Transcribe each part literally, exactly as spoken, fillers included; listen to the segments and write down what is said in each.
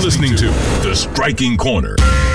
listening to The Striking Corner.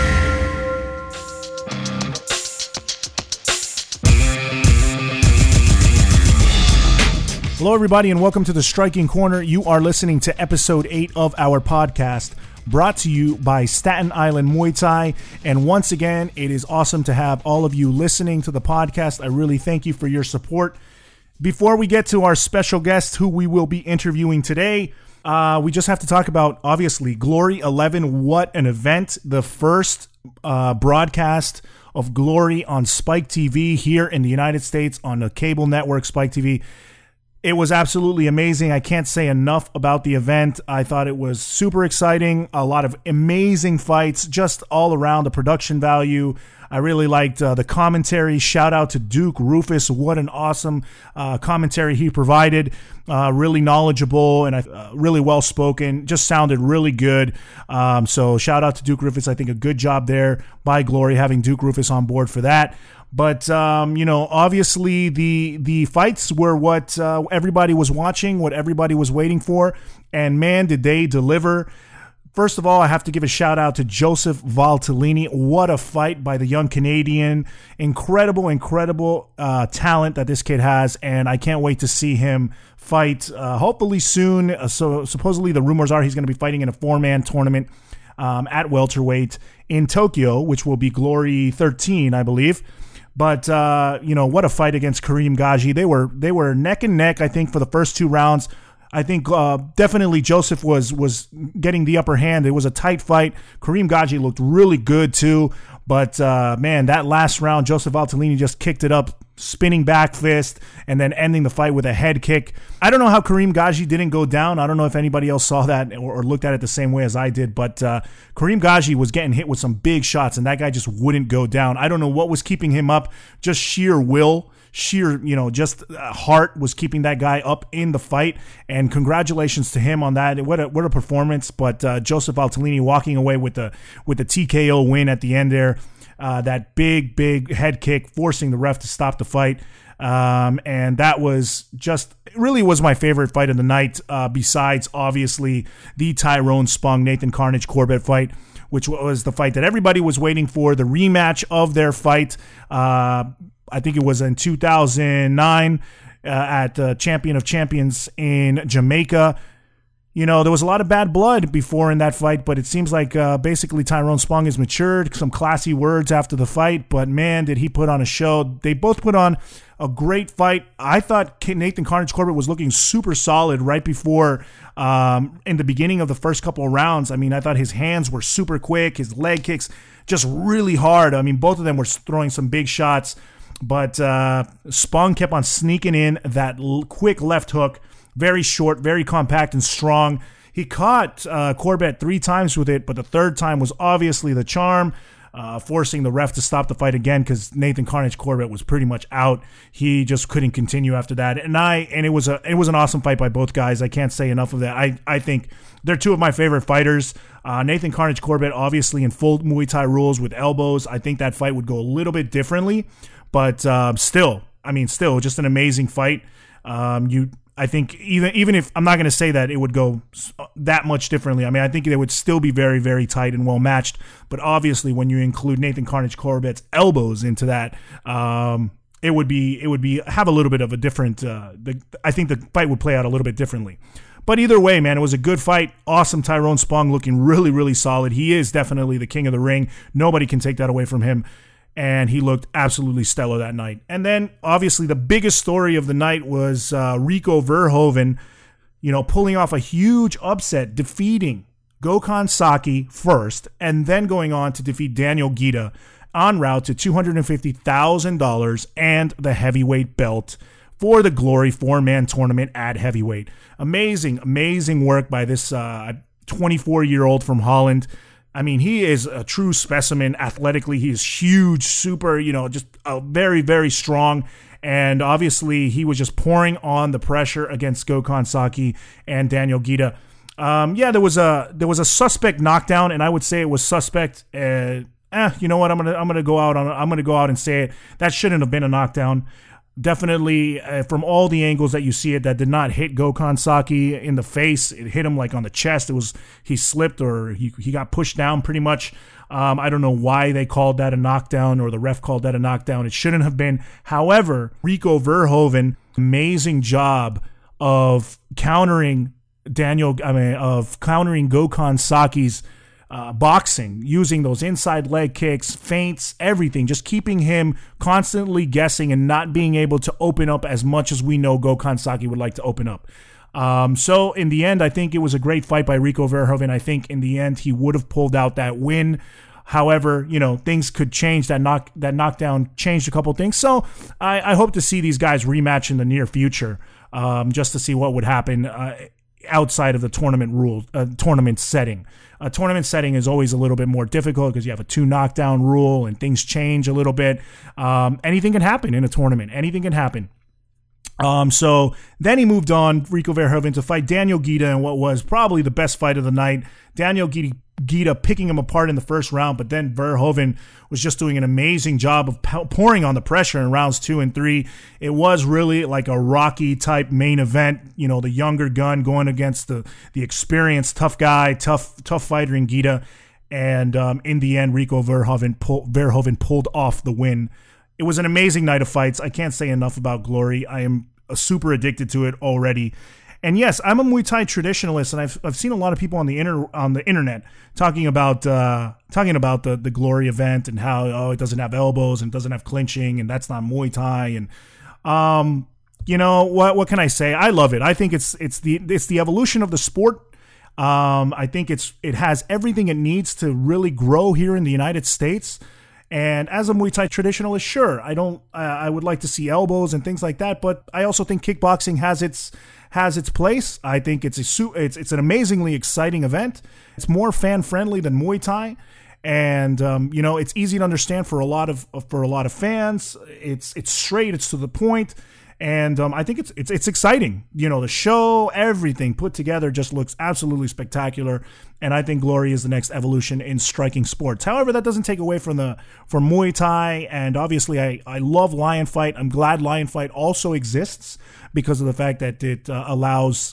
Hello, everybody, and welcome to The Striking Corner. You are listening to episode eight of our podcast, brought to you by Staten Island Muay Thai. And once again, it is awesome to have all of you listening to the podcast. I really thank you for your support. Before we get to our special guest, who we will be interviewing today, uh, we just have to talk about, obviously, Glory eleven. What an event. The first uh, broadcast of Glory on Spike T V here in the United States on the cable network Spike T V. It was absolutely amazing. I can't say enough about the event. I thought it was super exciting. A lot of amazing fights, just all around. The production value. I really liked uh, the commentary. Shout out to Duke Roufus. What an awesome uh, commentary he provided. Uh, really knowledgeable and uh, really well spoken. Just sounded really good. Um, so shout out to Duke Roufus. I think a good job there by Glory having Duke Roufus on board for that. But, um, you know, obviously the the fights were what uh, everybody was watching, what everybody was waiting for. And, man, did they deliver. First of all, I have to give a shout out to Joseph Valtellini. What a fight by the young Canadian. Incredible, incredible uh, talent that this kid has. And I can't wait to see him fight uh, hopefully soon. Uh, so supposedly the rumors are he's going to be fighting in a four-man tournament um, at welterweight in Tokyo, which will be Glory thirteen, I believe. But, uh, you know, what a fight against Kareem Gaji. They were they were neck and neck, I think, for the first two rounds. I think uh, definitely Joseph was was getting the upper hand. It was a tight fight. Kareem Gaji looked really good, too. But, uh, man, that last round, Joseph Valtellini just kicked it up, spinning back fist, and then ending the fight with a head kick. I don't know how Kareem Gaji didn't go down. I don't know if anybody else saw that or, or looked at it the same way as I did. But uh, Kareem Gaji was getting hit with some big shots, and that guy just wouldn't go down. I don't know what was keeping him up. Just sheer will. Sheer, you know, just uh, heart was keeping that guy up in the fight, and congratulations to him on that. What a what a performance! But uh, Joseph Valtellini walking away with the with the T K O win at the end there, uh, that big big head kick, forcing the ref to stop the fight, um, and that was just it really was my favorite fight of the night. Uh, besides, obviously, the Tyrone Spong Nathan Carnage Corbett fight, which was the fight that everybody was waiting for, the rematch of their fight. Uh, I think it was in two thousand nine uh, at uh, Champion of Champions in Jamaica. You know, there was a lot of bad blood before in that fight, but it seems like uh, basically Tyrone Spong has matured. Some classy words after the fight, but man, did he put on a show. They both put on a great fight. I thought Nathan Carnage Corbett was looking super solid right before, um, in the beginning of the first couple of rounds. I mean, I thought his hands were super quick, his leg kicks just really hard. I mean, both of them were throwing some big shots. But uh, Spong kept on sneaking in that l- quick left hook, very short, very compact and strong. He caught uh, Corbett three times with it, but the third time was obviously the charm, uh, forcing the ref to stop the fight again because Nathan Carnage Corbett was pretty much out. He just couldn't continue after that, and I and it was a it was an awesome fight by both guys. I can't say enough of that. I I think they're two of my favorite fighters. Uh, Nathan Carnage Corbett, obviously in full Muay Thai rules with elbows. I think that fight would go a little bit differently. But uh, still, I mean, still, just an amazing fight. Um, you, I think, even even if I'm not going to say that it would go that much differently. I mean, I think they would still be very, very tight and well matched. But obviously, when you include Nathan Carnage Corbett's elbows into that, um, it would be it would be have a little bit of a different. Uh, the, I think the fight would play out a little bit differently. But either way, man, it was a good fight. Awesome. Tyrone Spong looking really, really solid. He is definitely the king of the ring. Nobody can take that away from him. And he looked absolutely stellar that night. And then, obviously, the biggest story of the night was uh, Rico Verhoeven, you know, pulling off a huge upset, defeating Gokhan Saki first, and then going on to defeat Daniel Guida en route to two hundred fifty thousand dollars and the heavyweight belt for the Glory four-man tournament at heavyweight. Amazing, amazing work by this uh, twenty-four-year-old from Holland. I mean, he is a true specimen athletically. He is huge, super, you know, just a very, very strong. And obviously, he was just pouring on the pressure against Gokhan Saki and Daniel Guida. Um, yeah, there was a there was a suspect knockdown, and I would say it was suspect. Uh, eh, you know what? I'm gonna I'm gonna go out on I'm gonna go out and say it. That shouldn't have been a knockdown. definitely uh, from all the angles that you see it, that did not hit Gokhan Saki in the face. It hit him like on the chest. It was he slipped or he he got pushed down pretty much. Um, I don't know why they called that a knockdown or the ref called that a knockdown. It shouldn't have been. However, Rico Verhoeven, amazing job of countering Daniel. I mean, of countering Gokhan Saki's Uh, boxing, using those inside leg kicks, feints, everything, just keeping him constantly guessing and not being able to open up as much as we know Gokhan Saki would like to open up. Um, so in the end, I think it was a great fight by Rico Verhoeven. I think in the end, he would have pulled out that win. However, you know, things could change. That knock that knockdown changed a couple things. So I, I hope to see these guys rematch in the near future, um, just to see what would happen uh, outside of the tournament rules, uh, tournament setting. A tournament setting is always a little bit more difficult because you have a two knockdown rule and things change a little bit. Um, anything can happen in a tournament. Anything can happen. Um, so then he moved on, Rico Verhoeven, to fight Daniel Guida in what was probably the best fight of the night. Daniel Guida, Guida picking him apart in the first round, but then Verhoeven was just doing an amazing job of pouring on the pressure in rounds two and three. It was really like a Rocky type main event, you know, the younger gun going against the the experienced tough guy, tough tough fighter in Guida. And um, in the end, Rico Verhoeven, pull, Verhoeven pulled off the win. It was an amazing night of fights. I can't say enough about Glory. I am super addicted to it already. And yes, I'm a Muay Thai traditionalist, and I've I've seen a lot of people on the inter, on the internet talking about uh, talking about the the Glory event and how oh it doesn't have elbows and doesn't have clinching and that's not Muay Thai. And um, you know what what can I say? I love it. I think it's it's the it's the evolution of the sport. Um, I think it's it has everything it needs to really grow here in the United States. And as a Muay Thai traditionalist, sure, I don't. Uh, I would like to see elbows and things like that, but I also think kickboxing has its has its place. I think it's a it's it's an amazingly exciting event. It's more fan friendly than Muay Thai, and um, you know it's easy to understand for a lot of for a lot of fans. It's it's straight. It's to the point. And um, I think it's it's it's exciting. You know, the show, everything put together just looks absolutely spectacular. And I think Glory is the next evolution in striking sports. However, that doesn't take away from the from Muay Thai. And obviously, I, I love Lion Fight. I'm glad Lion Fight also exists because of the fact that it uh, allows,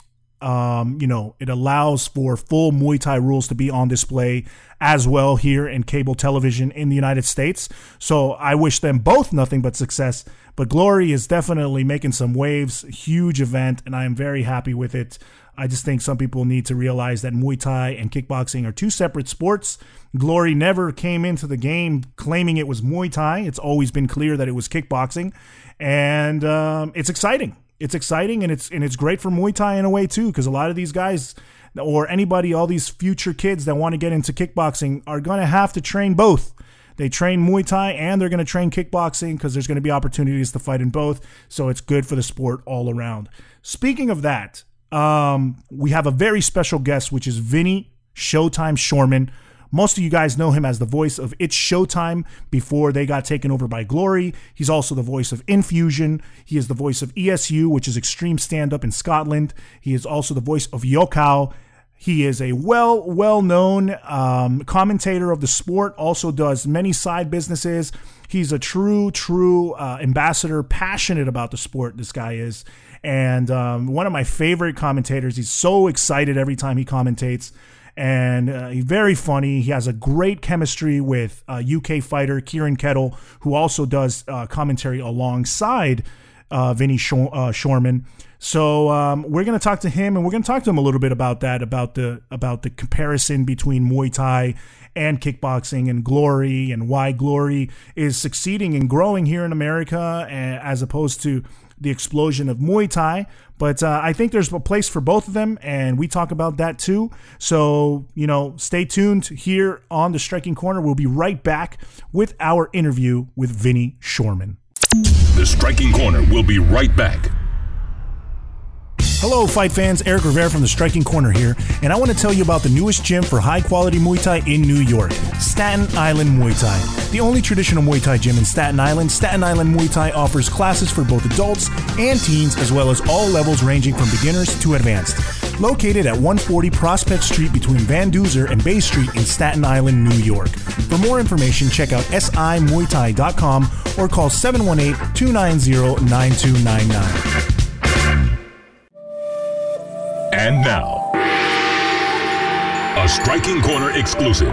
um, you know, it allows for full Muay Thai rules to be on display as well here in cable television in the United States. So I wish them both nothing but success. But Glory is definitely making some waves, huge event, and I am very happy with it. I just think some people need to realize that Muay Thai and kickboxing are two separate sports. Glory never came into the game claiming it was Muay Thai. It's always been clear that it was kickboxing, and um, it's exciting. It's exciting, and it's and it's great for Muay Thai in a way too, because a lot of these guys or anybody, all these future kids that want to get into kickboxing are going to have to train both. They train Muay Thai and they're going to train kickboxing because there's going to be opportunities to fight in both. So it's good for the sport all around. Speaking of that, um, we have a very special guest, which is Vinny Showtime Shoreman. Most of you guys know him as the voice of It's Showtime before they got taken over by Glory. He's also the voice of Infusion. He is the voice of E S U, which is Extreme Stand-Up in Scotland. He is also the voice of Yokkao. He is a well, well-known um, commentator of the sport, also does many side businesses. He's a true, true uh, ambassador, passionate about the sport, this guy is. And um, one of my favorite commentators. He's so excited every time he commentates. And uh, he's very funny. He has a great chemistry with uh, U K fighter Kieran Kettle, who also does uh, commentary alongside uh, Vinny Shor- uh, Shoreman. So um, we're going to talk to him, and we're going to talk to him a little bit about that, about the about the comparison between Muay Thai and kickboxing and Glory, and why Glory is succeeding and growing here in America as opposed to the explosion of Muay Thai. But uh, I think there's a place for both of them, and we talk about that too. So, you know, stay tuned here on The Striking Corner. We'll be right back with our interview with Vinny Shoreman. The Striking Corner will be right back. Hello, fight fans. Eric Rivera from The Striking Corner here, and I want to tell you about the newest gym for high-quality Muay Thai in New York, Staten Island Muay Thai. The only traditional Muay Thai gym in Staten Island, Staten Island Muay Thai offers classes for both adults and teens, as well as all levels ranging from beginners to advanced. located at one forty Prospect Street between Van Duzer and Bay Street in Staten Island, New York. For more information, check out S I Muay Thai dot com or call seven one eight, two nine zero, nine two nine nine. And now, a Striking Corner exclusive.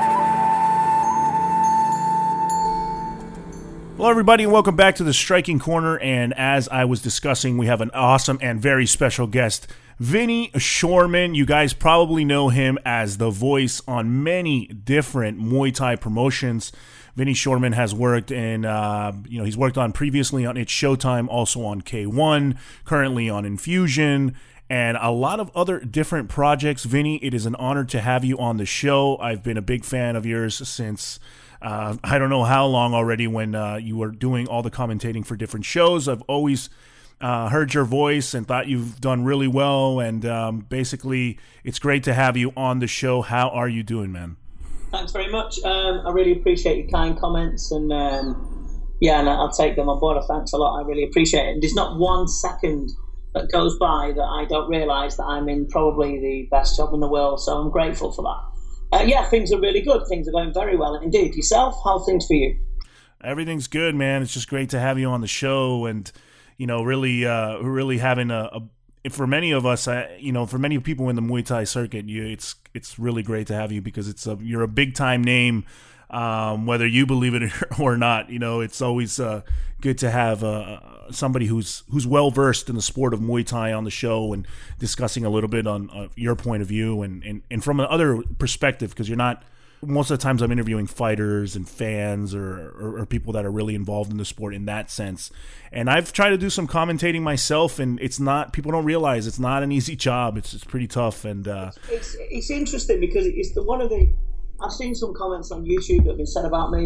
Hello, everybody, and welcome back to the Striking Corner. And as I was discussing, we have an awesome and very special guest, Vinny Shoreman. You guys probably know him as the voice on many different Muay Thai promotions. Vinny Shoreman has worked in, uh, you know, he's worked on previously on It's Showtime, also on K one, currently on Infusion, and a lot of other different projects. Vinny, it is an honor to have you on the show. I've been a big fan of yours since uh, I don't know how long already, when uh, you were doing all the commentating for different shows. I've always uh, heard your voice and thought you've done really well, and um, basically it's great to have you on the show. How are you doing, man? Thanks very much. Um, I really appreciate your kind comments, and um, yeah, and I'll take them on board. Thanks a lot. I really appreciate it. And there's not one second that goes by that I don't realise that I'm in probably the best job in the world, so I'm grateful for that. Uh, yeah, things are really good. Things are going very well indeed. Yourself, how are things for you? Everything's good, man. It's just great to have you on the show, and you know, really, uh, really having a, a for many of us, uh, you know, for many people in the Muay Thai circuit, you, it's it's really great to have you because it's a, you're a big time name. Um, whether you believe it or not, you know, it's always uh, good to have uh, somebody who's who's well versed in the sport of Muay Thai on the show and discussing a little bit on uh, your point of view and, and, and from another perspective, because you're not, most of the times I'm interviewing fighters and fans or, or, or people that are really involved in the sport in that sense. And I've tried to do some commentating myself, and it's not, people don't realize it's not an easy job. It's it's pretty tough. And uh, it's, it's, it's interesting because it's the, one of the, I've seen some comments on YouTube that have been said about me.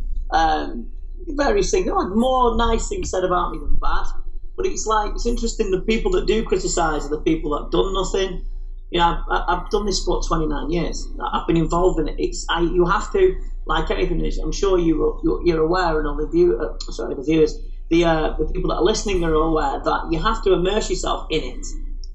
Um, various things, more nice things said about me than bad. But it's like, it's interesting, the people that do criticise are the people that have done nothing. You know, I've, I've done this sport twenty-nine years. I've been involved in it. It's I, you have to, like anything, I'm sure you, you're aware, and all the view, uh, sorry, the viewers, the uh, the people that are listening are aware that you have to immerse yourself in it.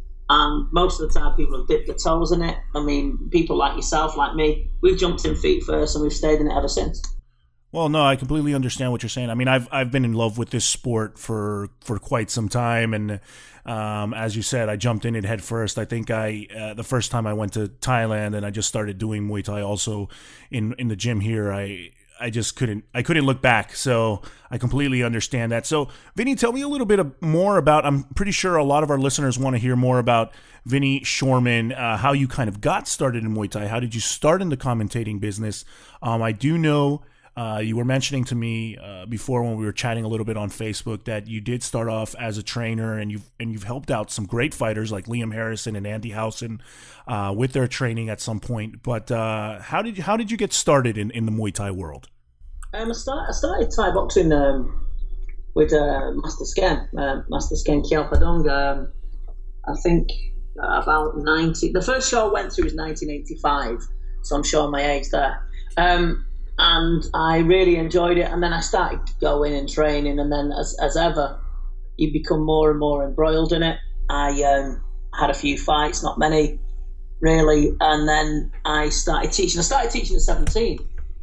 And most of the time, people have dipped their toes in it. I mean, people like yourself, like me, we've jumped in feet first, and we've stayed in it ever since. Well, no, I completely understand what you're saying. I mean, I've I've been in love with this sport for, for quite some time, and um, as you said, I jumped in it head first. I think I uh, the first time I went to Thailand and I just started doing Muay Thai also in in the gym here, I I just couldn't I couldn't look back. So I completely understand that. So Vinny, tell me a little bit of, more about, I'm pretty sure a lot of our listeners want to hear more about Vinny Shoreman, uh, how you kind of got started in Muay Thai. How did you start in the commentating business? Um, I do know uh, you were mentioning to me uh, before when we were chatting a little bit on Facebook that you did start off as a trainer, and you've and you've helped out some great fighters like Liam Harrison and Andy Howson uh, with their training at some point. But uh, how did you how did you get started in, in the Muay Thai world? Um, I, start, I started Thai boxing um, with uh, Master Sken, uh, Master Sken Kyaw Padong. Um, I think uh, about ninety. The first show I went to was nineteen eighty-five, so I'm showing my age there. Um, and I really enjoyed it. And then I started going and training, and then as as ever, you become more and more embroiled in it. I um, had a few fights, not many, really, and then I started teaching. I started teaching at seventeen.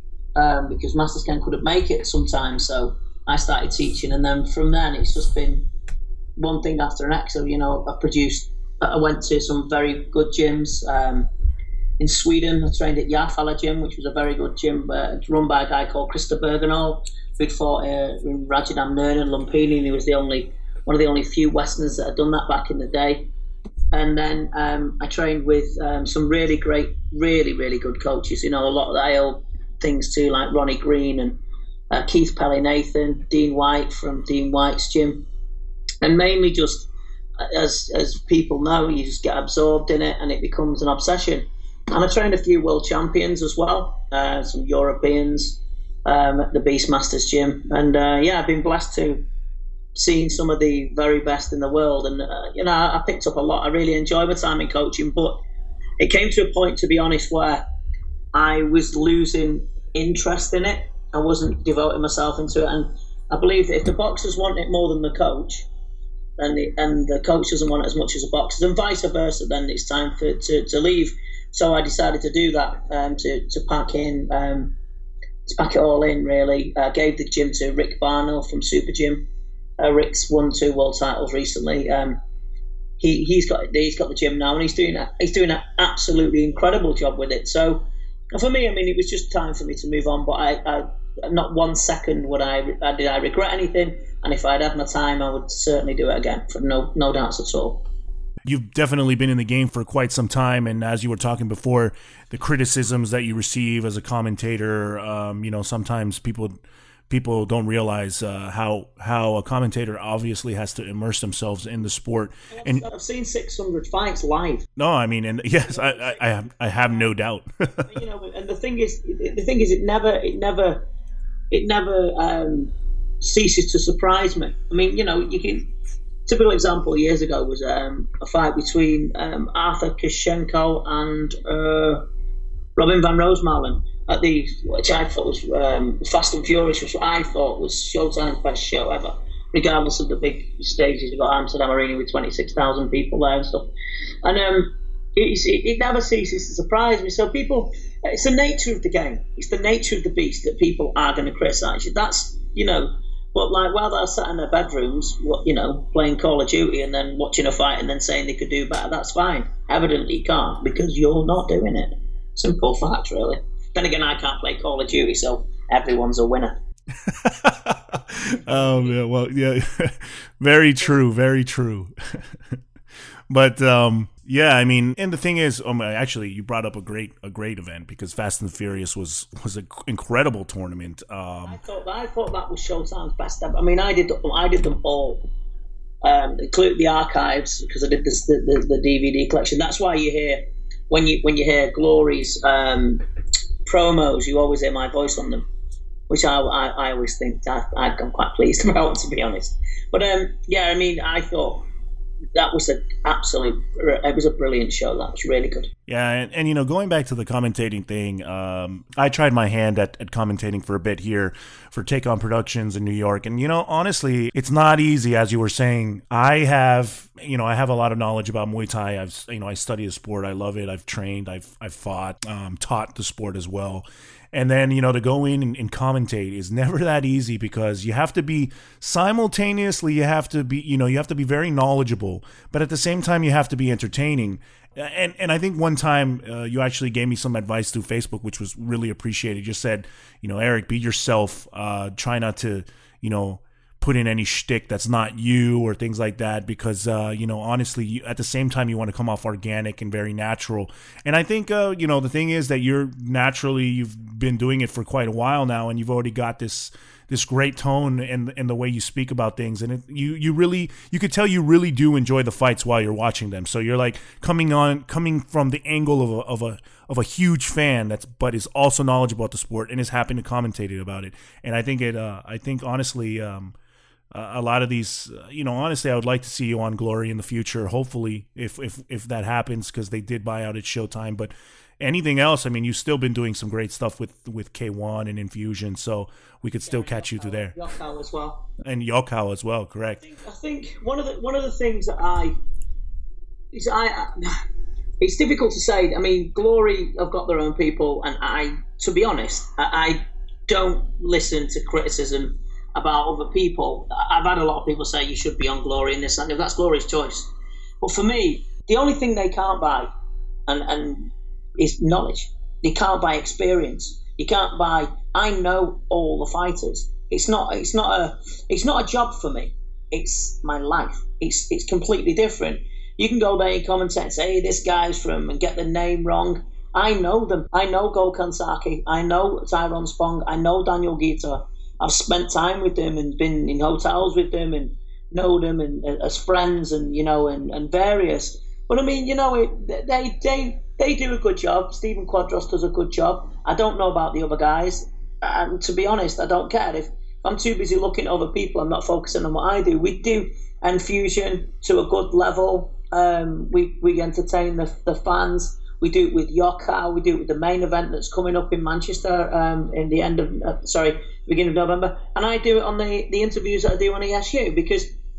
Um, because Master Sken couldn't make it sometimes, so I started teaching, and then from then it's just been one thing after the next. So, you know, I produced, I went to some very good gyms um, in Sweden. I trained at Järfälla Gym, which was a very good gym, uh, run by a guy called Christer Bergenal, who'd fought uh, in Rajadam Nurn and Lumpini, and he was the only one of the only few Westerners that had done that back in the day. And then um, I trained with um, some really great, really, really good coaches. You know, a lot of the old things too, like Ronnie Green and uh, Keith Pelly Nathan, Dean White from Dean White's gym, and mainly just as as people know, you just get absorbed in it and it becomes an obsession. And I trained a few world champions as well, uh, some Europeans um, at the Beastmasters gym, and uh, yeah, I've been blessed to seeing some of the very best in the world, and uh, you know, I picked up a lot. I really enjoyed my time in coaching, but it came to a point, to be honest, where I was losing interest in it. I wasn't devoting myself into it, and I believe that if the boxers want it more than the coach, and the, and the coach doesn't want it as much as the boxers, and vice versa, then it's time for to, to leave. So I decided to do that, um, to to pack in, um, to pack it all in. Really, I uh, gave the gym to Rick Barnell from Super Gym. Uh, Rick's won two world titles recently. Um, he he's got he's got the gym now, and he's doing a, he's doing an absolutely incredible job with it. So for me, I mean, it was just time for me to move on. But I, I not one second would I did I regret anything. And if I'd had my time, I would certainly do it again, for no no doubts at all. You've definitely been in the game for quite some time, and as you were talking before, the criticisms that you receive as a commentator, um, you know, sometimes people people don't realize uh, how how a commentator obviously has to immerse themselves in the sport. And I've seen six hundred fights live. No, I mean, and yes, I I, I have I have no doubt. You know, and the thing is, the thing is, it never it never it never. Um, ceases to surprise me. I mean, you know, you can. Typical example years ago was um, a fight between um, Arthur Kishenko and uh, Robin van Roosmalen at the, which I thought was um, Fast and Furious, which I thought was Showtime's best show ever, regardless of the big stages. You've got Amsterdam Arena with twenty-six thousand people there and stuff. And um, it, it never ceases to surprise me. So people, it's the nature of the game. It's the nature of the beast that people are going to criticise you. That's, you know. But like while they're sat in their bedrooms, you know, playing Call of Duty and then watching a fight and then saying they could do better, that's fine. Evidently you can't, because you're not doing it. Simple fact, really. Then again, I can't play Call of Duty, so everyone's a winner. Oh, yeah, well, yeah, very true, very true. But um, yeah, I mean, and the thing is, um, actually, you brought up a great a great event, because Fast and Furious was was an incredible tournament. Um, I thought I thought that was Showtime's best ever. I mean, I did I did them all, um, including the archives, because I did this, the, the the D V D collection. That's why you hear when you when you hear Glory's um, promos, you always hear my voice on them, which I I, I always think I, I'm quite pleased about, to be honest. But um, yeah, I mean, I thought. That was an absolute, it was a brilliant show. That was really good. Yeah, and, and you know, going back to the commentating thing, um, I tried my hand at, at commentating for a bit here for Take On Productions in New York. And, you know, honestly, it's not easy, as you were saying. I have, you know, I have a lot of knowledge about Muay Thai. I've, you know, I study the sport. I love it. I've trained. I've, I've fought, um, taught the sport as well. And then, you know, to go in and, and commentate is never that easy, because you have to be simultaneously, you have to be, you know, you have to be very knowledgeable, but at the same time, you have to be entertaining. And and I think one time uh, you actually gave me some advice through Facebook, which was really appreciated. You just said, you know, Eric, be yourself. Uh, try not to, you know, put in any shtick that's not you or things like that, because, uh, you know, honestly, you, at the same time, you want to come off organic and very natural. And I think, uh, you know, the thing is that you're naturally, you've been doing it for quite a while now, and you've already got this this great tone in, in the way you speak about things. And it, you, you really, you could tell you really do enjoy the fights while you're watching them. So you're like coming on, coming from the angle of a, of a, of a huge fan that's, but is also knowledgeable about the sport and is happy to commentate about it. And I think it, uh, I think honestly, um, Uh, a lot of these, uh, you know, honestly, I would like to see you on Glory in the future. Hopefully, if if if that happens, because they did buy out at Showtime. But anything else, I mean, you've still been doing some great stuff with, with K one and Infusion, so we could still yeah, catch Yokkao, you through there. Yokkao as well. And Yokkao as well, correct? I think, I think one of the one of the things that I is I. I it's difficult to say. I mean, Glory have got their own people, and I, to be honest, I, I don't listen to criticism about other people. I've had a lot of people say you should be on Glory and this and that. That's Glory's choice. But for me, the only thing they can't buy and, and is knowledge. You can't buy experience. You can't buy, I know all the fighters. It's not it's not a it's not a job for me. It's my life. It's it's completely different. You can go there and commentate and say, hey, this guy's from, and get the name wrong. I know them. I know Gokhan Saki. I know Tyrone Spong. I know Daniel Guita. I've spent time with them and been in hotels with them and know them and, and as friends and, you know, and, and various. But I mean, you know, it, they they they do a good job. Stephen Quadros does a good job. I don't know about the other guys. And to be honest, I don't care. If I'm too busy looking at other people, I'm not focusing on what I do. We do Infusion to a good level. Um, we, we entertain the, the fans. We do it with Yokkao. We do it with the main event that's coming up in Manchester um, in the end of, uh, sorry, beginning of November. And I do it on the, the interviews that I do on E S U, because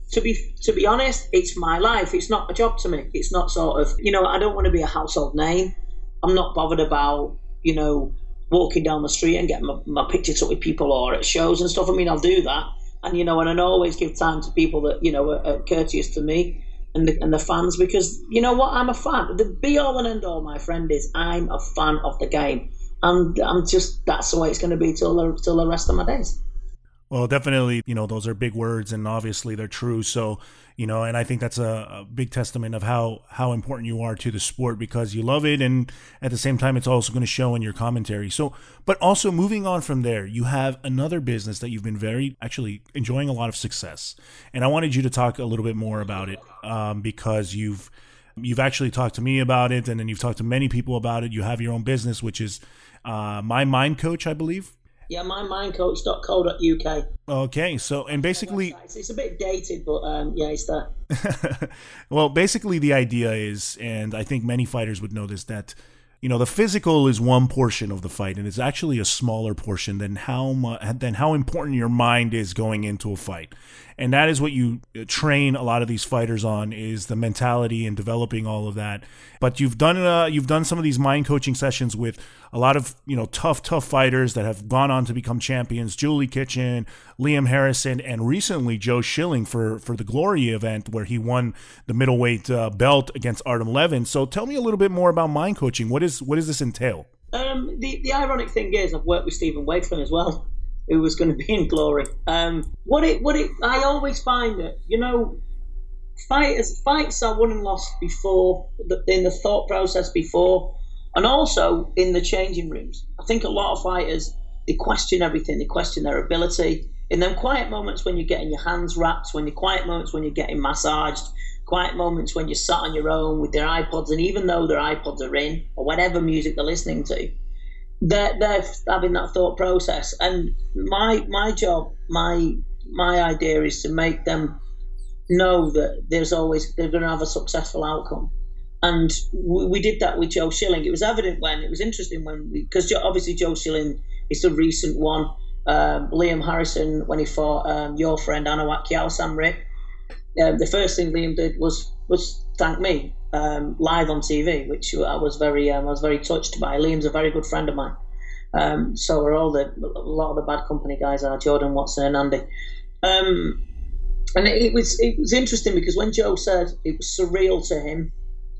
to be to be honest, it's my life. It's not a job to me. It's not sort of, you know, I don't want to be a household name. I'm not bothered about, you know, walking down the street and getting my, my picture took with people or at shows and stuff. I mean, I'll do that. And, you know, and I always give time to people that, you know, are, are courteous to me and the, and the fans, because, you know what, I'm a fan. The be all and end all, my friend, is I'm a fan of the game. And I'm just, that's the way it's going to be till the, till the rest of my days. Well, definitely, you know, those are big words and obviously they're true. So, you know, and I think that's a, a big testament of how, how important you are to the sport because you love it. And at the same time, it's also going to show in your commentary. So, but also moving on from there, you have another business that you've been very actually enjoying a lot of success. And I wanted you to talk a little bit more about it um, because you've, you've actually talked to me about it. And then you've talked to many people about it. You have your own business, which is uh, My Mind Coach, I believe. Yeah, my mind coach dot co dot U K. Okay, so, and basically... It's, it's a bit dated, but um, yeah, it's there. Well, basically the idea is, and I think many fighters would know this, that, you know, the physical is one portion of the fight, and it's actually a smaller portion than how mu- than how important your mind is going into a fight. And that is what you train a lot of these fighters on, is the mentality and developing all of that. But you've done uh, you've done some of these mind coaching sessions with a lot of, you know, tough, tough fighters that have gone on to become champions. Julie Kitchen, Liam Harrison, and recently Joe Schilling for, for the Glory event where he won the middleweight uh, belt against Artem Levin. So tell me a little bit more about mind coaching. What is what does this entail? Um, the, the ironic thing is I've worked with Stephen Wakeland as well, who was going to be in Glory. Um, what it, what it, I always find that, you know, fighters, fights are won and lost before, the, in the thought process before, and also in the changing rooms. I think a lot of fighters, they question everything. They question their ability. In them quiet moments when you're getting your hands wrapped, when you're quiet moments when you're getting massaged, quiet moments when you're sat on your own with their iPods, and even though their iPods are in, or whatever music they're listening to, they're, they're having that thought process. And my my job, my my idea is to make them know that there's always, they're going to have a successful outcome. And we, we did that with Joe Schilling. It was evident when, it was interesting when, because obviously Joe Schilling is the recent one. Um, Liam Harrison, when he fought um, your friend Anawat Kiao Samrit, um, the first thing Liam did was was thank me um, live on T V, which I was very um, I was very touched by. Liam's a very good friend of mine. Um, so are all the a lot of the Bad Company guys are, Jordan Watson and Andy. Um, and it, it was it was interesting because when Joe said it was surreal to him.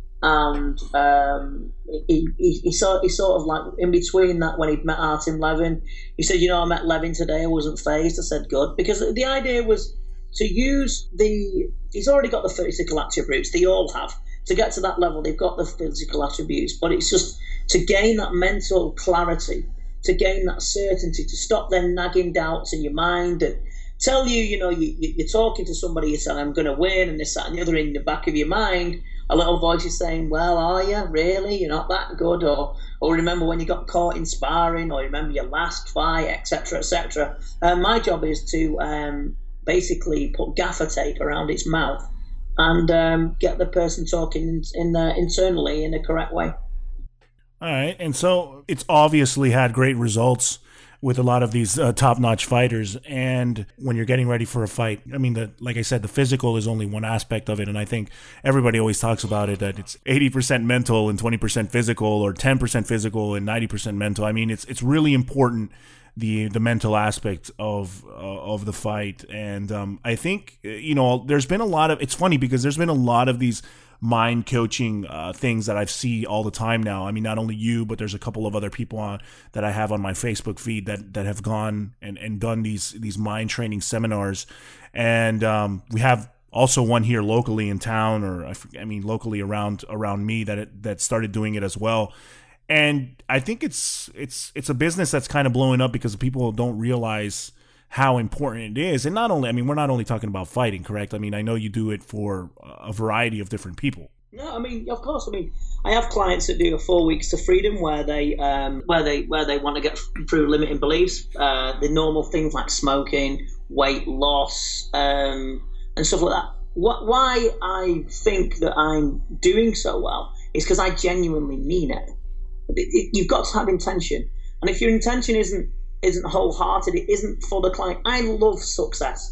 And um, he, he, he, sort, he sort of like in between that when he'd met Artem Levin, he said, you know, I met Levin today, I wasn't fazed. I said, good. Because the idea was to use the, he's already got the physical attributes, they all have. To get to that level, they've got the physical attributes, but it's just to gain that mental clarity, to gain that certainty, to stop them nagging doubts in your mind and tell you, you know, you, you're talking to somebody, you're saying, I'm going to win, and this, that, and the other in the back of your mind. A little voice is saying, well, are you? Really? You're not that good? Or or remember when you got caught in sparring, or remember your last fight, et cetera, et cetera. Um, my job is to um, basically put gaffer tape around its mouth and um, get the person talking in uh, internally in the correct way. All right. And so it's obviously had great results with a lot of these uh, top-notch fighters. And when you're getting ready for a fight, I mean, the, like I said, the physical is only one aspect of it. And I think everybody always talks about it, that it's eighty percent mental and twenty percent physical, or ten percent physical and ninety percent mental. I mean, it's it's really important, the the mental aspect of uh, of the fight. And um, I think, you know, there's been a lot of, it's funny because there's been a lot of these mind coaching uh, things that I see all the time now. I mean, not only you, but there's a couple of other people on that I have on my Facebook feed that that have gone and, and done these these mind training seminars. And um, we have also one here locally in town, or I, I mean locally around around me, that it, that started doing it as well. And I think it's it's it's a business that's kind of blowing up because people don't realize how important it is. And not only, I mean, we're not only talking about fighting, correct? I mean, I know you do it for a variety of different people. No, I mean, of course. I mean, I have clients that do a four weeks to freedom where they um, where they where they want to get through limiting beliefs, uh, the normal things like smoking, weight loss, um, and stuff like that. What, why I think that I'm doing so well is because I genuinely mean it. It, it. You've got to have intention, and if your intention isn't isn't wholehearted, it isn't for the client. I love success.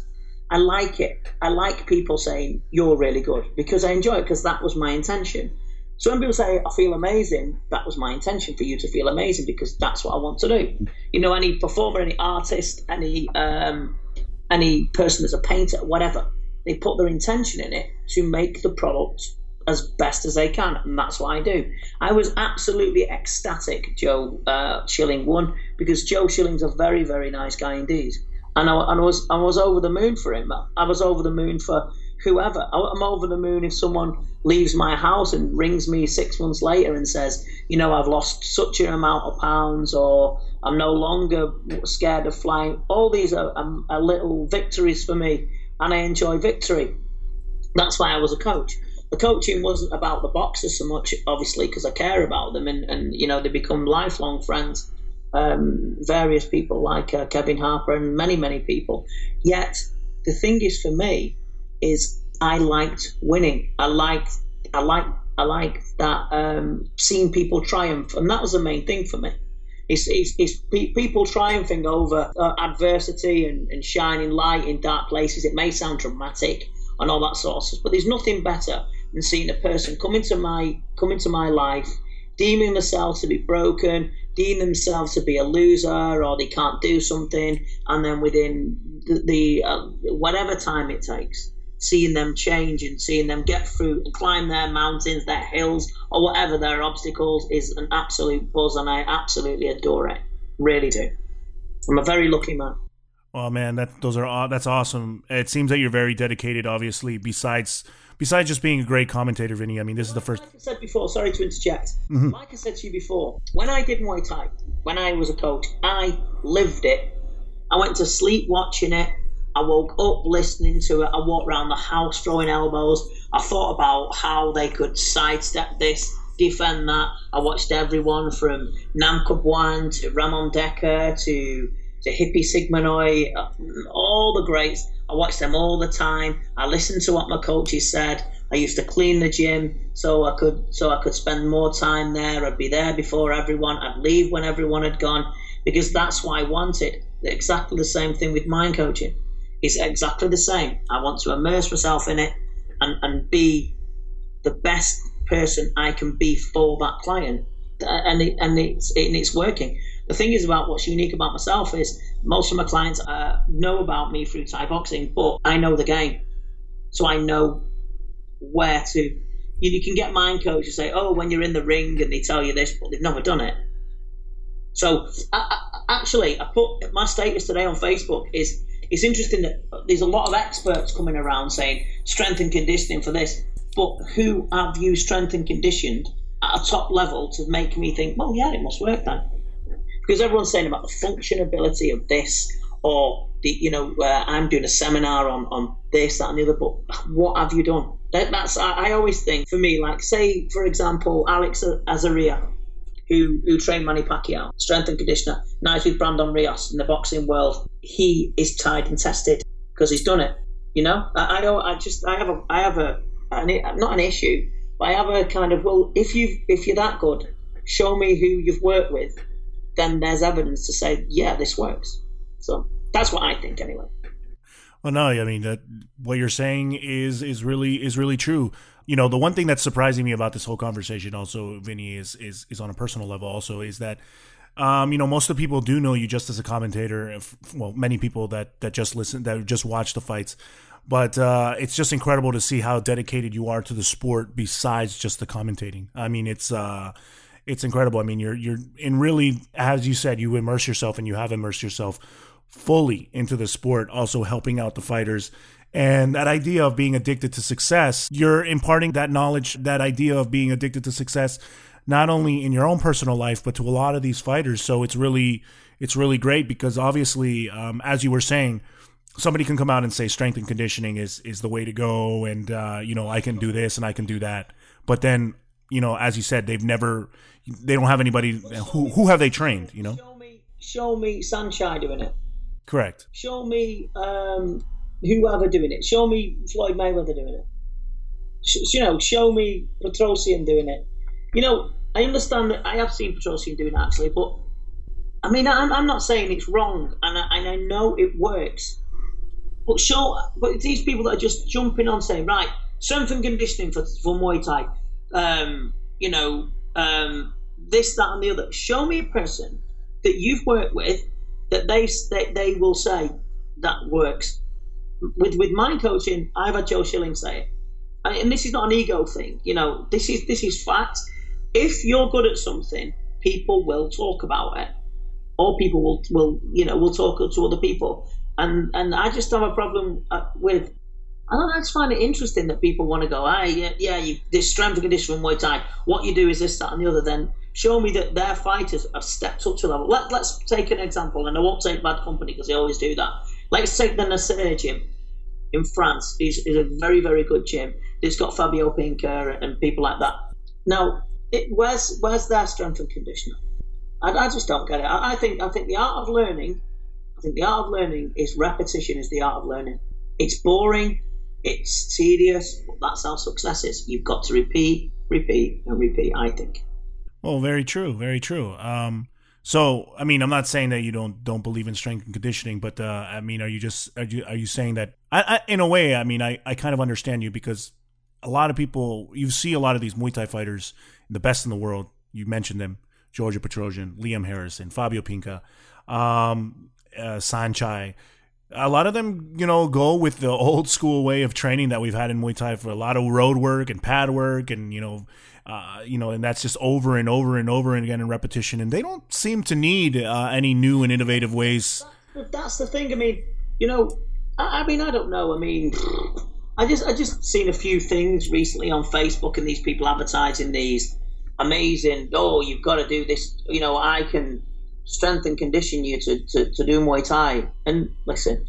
I like it. I like people saying you're really good because I enjoy it because that was my intention. So when people say I feel amazing, that was my intention for you to feel amazing because that's what I want to do. You know, any performer, any artist, any um, any person that's a painter, whatever, they put their intention in it to make the product as best as they can, and that's what I do. I was absolutely ecstatic Joe uh, Schilling won because Joe Schilling's a very, very nice guy indeed. And I, and I was I was over the moon for him. I was over the moon for whoever. I'm over the moon if someone leaves my house and rings me six months later and says, you know, I've lost such an amount of pounds, or I'm no longer scared of flying. All these are, are, are little victories for me, and I enjoy victory. That's why I was a coach. The coaching wasn't about the boxers so much, obviously, because I care about them, and, and you know, they become lifelong friends. Um, various people like uh, Kevin Harper and many, many people. Yet the thing is, for me, is I liked winning. I liked, I liked, I liked that um, seeing people triumph, and that was the main thing for me. It's, it's, it's pe- people triumphing over uh, adversity and, and shining light in dark places. It may sound dramatic and all that sort of stuff, but there's nothing better than seeing a person come into my come into my life, deeming themselves to be broken, deeming themselves to be a loser, or they can't do something, and then within the, the uh, whatever time it takes, seeing them change and seeing them get through and climb their mountains, their hills, or whatever their obstacles is an absolute buzz, and I absolutely adore it. Really do. I'm a very lucky man. Oh man, that those are that's awesome. It seems that you're very dedicated. Obviously, besides besides just being a great commentator, Vinny. I mean, this is the first. Like I said before, sorry to interject. Mm-hmm. Like I said to you before, when I did Muay Thai, when I was a coach, I lived it. I went to sleep watching it. I woke up listening to it. I walked around the house throwing elbows. I thought about how they could sidestep this, defend that. I watched everyone from Nam Kabuan to Ramon Decker to to Hippie Sigmanoy, all the greats. I watched them all the time. I listened to what my coaches said. I used to clean the gym so I could so I could spend more time there. I'd be there before everyone. I'd leave when everyone had gone, because that's what I wanted. Exactly the same thing with mind coaching. It's exactly the same. I want to immerse myself in it and, and be the best person I can be for that client. And it, and it's and it's working. The thing is about what's unique about myself is most of my clients uh, know about me through Thai boxing, but I know the game. So I know where to... You, you can get mind coaches say, oh, when you're in the ring and they tell you this, but they've never done it. So I, I, actually, I put my status today on Facebook is, it's interesting that there's a lot of experts coming around saying strength and conditioning for this, but who have you strength and conditioned at a top level to make me think, well, yeah, it must work then? Because everyone's saying about the functionability of this, or the, you know, uh, I'm doing a seminar on, on this, that, and the other. But what have you done? That, that's I, I always think for me, like say for example, Alex Azaria, who who trained Manny Pacquiao, strength and conditioner, nice with Brandon Rios in the boxing world. He is tried and tested because he's done it. You know, I, I don't. I just I have a I have a an, not an issue, but I have a kind of well, if you if you're that good, show me who you've worked with. Then there's evidence to say, yeah, this works. So that's what I think, anyway. Well, no, I mean, that what you're saying is is really is really true. You know, the one thing that's surprising me about this whole conversation, also, Vinny, is is is on a personal level. Also, is that um, you know, most of the people do know you just as a commentator. If, well, many people that that just listen, that just watch the fights. But uh, it's just incredible to see how dedicated you are to the sport besides just the commentating. I mean, it's. Uh, It's incredible. I mean, you're you're in really, as you said, you immerse yourself, and you have immersed yourself fully into the sport, also helping out the fighters. And that idea of being addicted to success, you're imparting that knowledge, that idea of being addicted to success, not only in your own personal life, but to a lot of these fighters. So it's really, it's really great because obviously, um, as you were saying, somebody can come out and say strength and conditioning is is the way to go, and uh, you know, I can do this and I can do that. But then, you know, as you said, they've never, they don't have anybody, who who have they trained, you know? Show me, show me Saenchai doing it. Correct. Show me um, whoever doing it. Show me Floyd Mayweather doing it. Sh- you know, show me Petrosian doing it. You know, I understand that I have seen Petrosian doing it actually, but I mean, I'm, I'm not saying it's wrong, and I, and I know it works. But show, but these people that are just jumping on saying, right, strength and conditioning for, for Muay Thai, um, you know, um, this, that, and the other. Show me a person that you've worked with that they they, they will say that works. With with mind coaching, I've had Joe Schilling say it, and, and this is not an ego thing. You know, this is this is fact. If you're good at something, people will talk about it, or people will will you know will talk to other people. And and I just have a problem uh, with. I don't know, I just find it interesting that people want to go, hey, yeah, yeah, you, this strength and conditioning Muay Thai, what you do is this, that, and the other. Then show me that their fighters have stepped up to level. Let, let's take an example, and I won't take bad company because they always do that. Let's take the Nasser gym in France. It's, it's a very, very good gym. It's got Fabio Pinca and people like that. Now, it, where's where's their strength and conditioning? I, I just don't get it. I, I think I think the art of learning, I think the art of learning is repetition is the art of learning. It's boring. It's tedious, but that's how success is. You've got to repeat, repeat, and repeat, I think. Well, very true, very true. Um, so, I mean, I'm not saying that you don't don't believe in strength and conditioning, but uh, I mean, are you just are you are you saying that? I, I, in a way, I mean, I, I kind of understand you because a lot of people, you see a lot of these Muay Thai fighters, the best in the world. You mentioned them: Georgia Petrosian, Liam Harrison, Fabio Pinca, um, uh, Saenchai. A lot of them, you know, go with the old school way of training that we've had in Muay Thai for a lot of road work and pad work, and you know, uh, you know, and that's just over and over and over and again in repetition. And they don't seem to need uh, any new and innovative ways. That's the thing. I mean, you know, I, I mean, I don't know. I mean, I just, I just seen a few things recently on Facebook, and these people advertising these amazing. Oh, you've got to do this. You know, I can strength and condition you to, to, to do Muay Thai. And listen,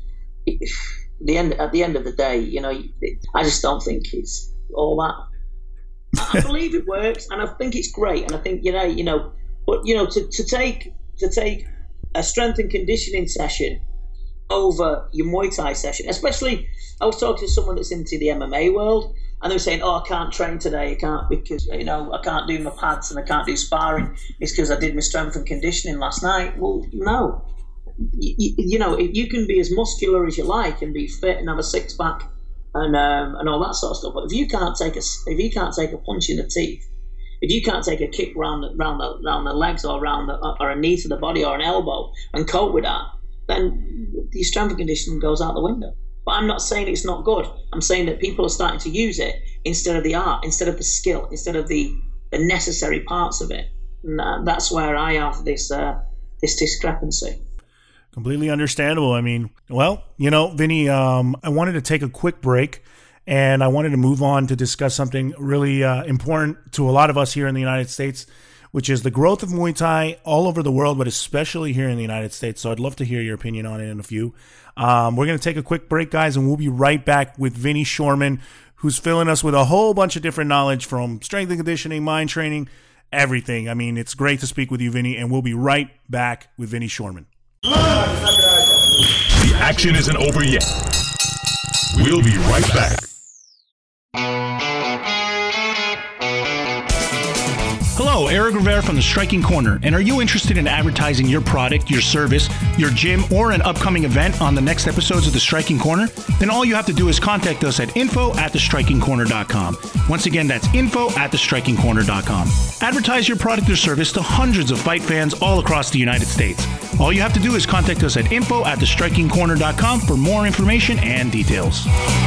the end at the end of the day, you know, I just don't think it's all that. I believe it works, and I think it's great, and I think you know, you know, but you know, to, to take to take a strength and conditioning session over your Muay Thai session, especially, I was talking to someone that's into the M M A world, and they were saying, "Oh, I can't train today. I can't because you know I can't do my pads and I can't do sparring. It's because I did my strength and conditioning last night." Well, no, you, you know you can be as muscular as you like and be fit and have a six pack and um, and all that sort of stuff. But if you can't take a if you can't take a punch in the teeth, if you can't take a kick round the, round the round the legs or round the, or a knee to the body or an elbow and cope with that, then the strength and conditioning goes out the window. But I'm not saying it's not good. I'm saying that people are starting to use it instead of the art, instead of the skill, instead of the, the necessary parts of it. And uh, that's where I have this uh, this discrepancy. Completely understandable. I mean, well, you know, Vinny, um, I wanted to take a quick break, and I wanted to move on to discuss something really uh, important to a lot of us here in the United States, which is the growth of Muay Thai all over the world, but especially here in the United States. So I'd love to hear your opinion on it in a few. Um, we're going to take a quick break, guys, and we'll be right back with Vinny Shoreman, who's filling us with a whole bunch of different knowledge from strength and conditioning, mind training, everything. I mean, it's great to speak with you, Vinny, and we'll be right back with Vinny Shoreman. The action isn't over yet. We'll be right back. Hello, Eric Rivera from The Striking Corner. And are you interested in advertising your product, your service, your gym, or an upcoming event on the next episodes of The Striking Corner? Then all you have to do is contact us at info at the striking corner dot com. Once again, that's info at the striking corner dot com. Advertise your product or service to hundreds of fight fans all across the United States. All you have to do is contact us at info at the striking corner dot com for more information and details.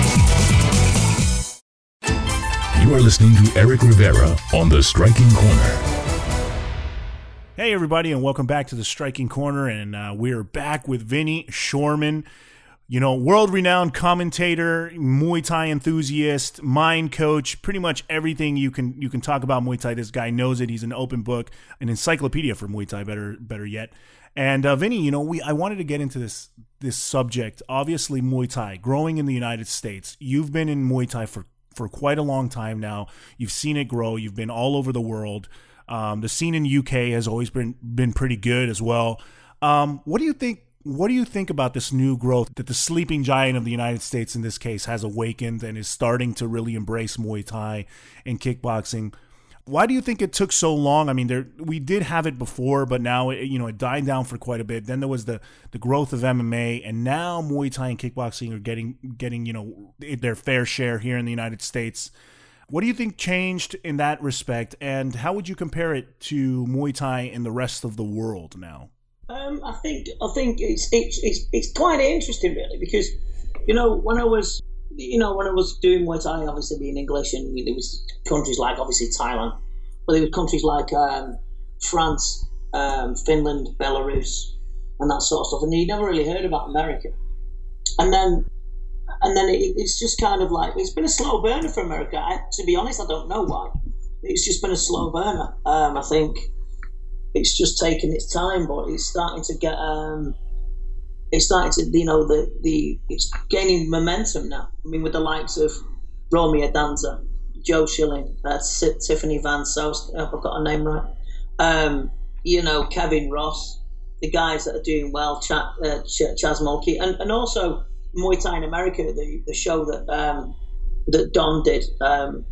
You are listening to Eric Rivera on The Striking Corner. Hey, everybody, and welcome back to The Striking Corner, and uh, we're back with Vinny Shoreman, you know, world-renowned commentator, Muay Thai enthusiast, mind coach, pretty much everything you can you can talk about Muay Thai. This guy knows it. He's an open book, an encyclopedia for Muay Thai, better better yet. And uh, Vinny, you know, we I wanted to get into this this subject. Obviously, Muay Thai, growing in the United States. You've been in Muay Thai for for quite a long time now. You've seen it grow. You've been all over the world. Um, the scene in U K has always been been pretty good as well. Um, what do you think? What do you think about this new growth that the sleeping giant of the United States, in this case, has awakened and is starting to really embrace Muay Thai and kickboxing? Why do you think it took so long? I mean, there we did have it before, but now it, you know it died down for quite a bit. Then there was the, the growth of M M A, and now Muay Thai and kickboxing are getting getting you know their fair share here in the United States. What do you think changed in that respect, and how would you compare it to Muay Thai in the rest of the world now? Um, I think I think it's it's it's it's quite interesting, really, because you know when I was you know when I was doing Muay Thai, obviously being English, and there was countries like obviously Thailand, but there were countries like um, France, um, Finland, Belarus, and that sort of stuff, and you never really heard about America. And then and then it, it's just kind of like it's been a slow burner for America. I, to be honest, I don't know why. It's just been a slow burner. Um, I think. It's just taken its time, but it's starting to get. Um, it's starting to, you know, the the it's gaining momentum now. I mean, with the likes of Romeo Danza, Joe Schilling, uh, Tiffany Van Soest, I hope I've got her name right. Um, you know, Kevin Ross, the guys that are doing well, Ch- uh, Ch- Chaz Mulkey, and and also Muay Thai in America, the the show that um, that Don did, um,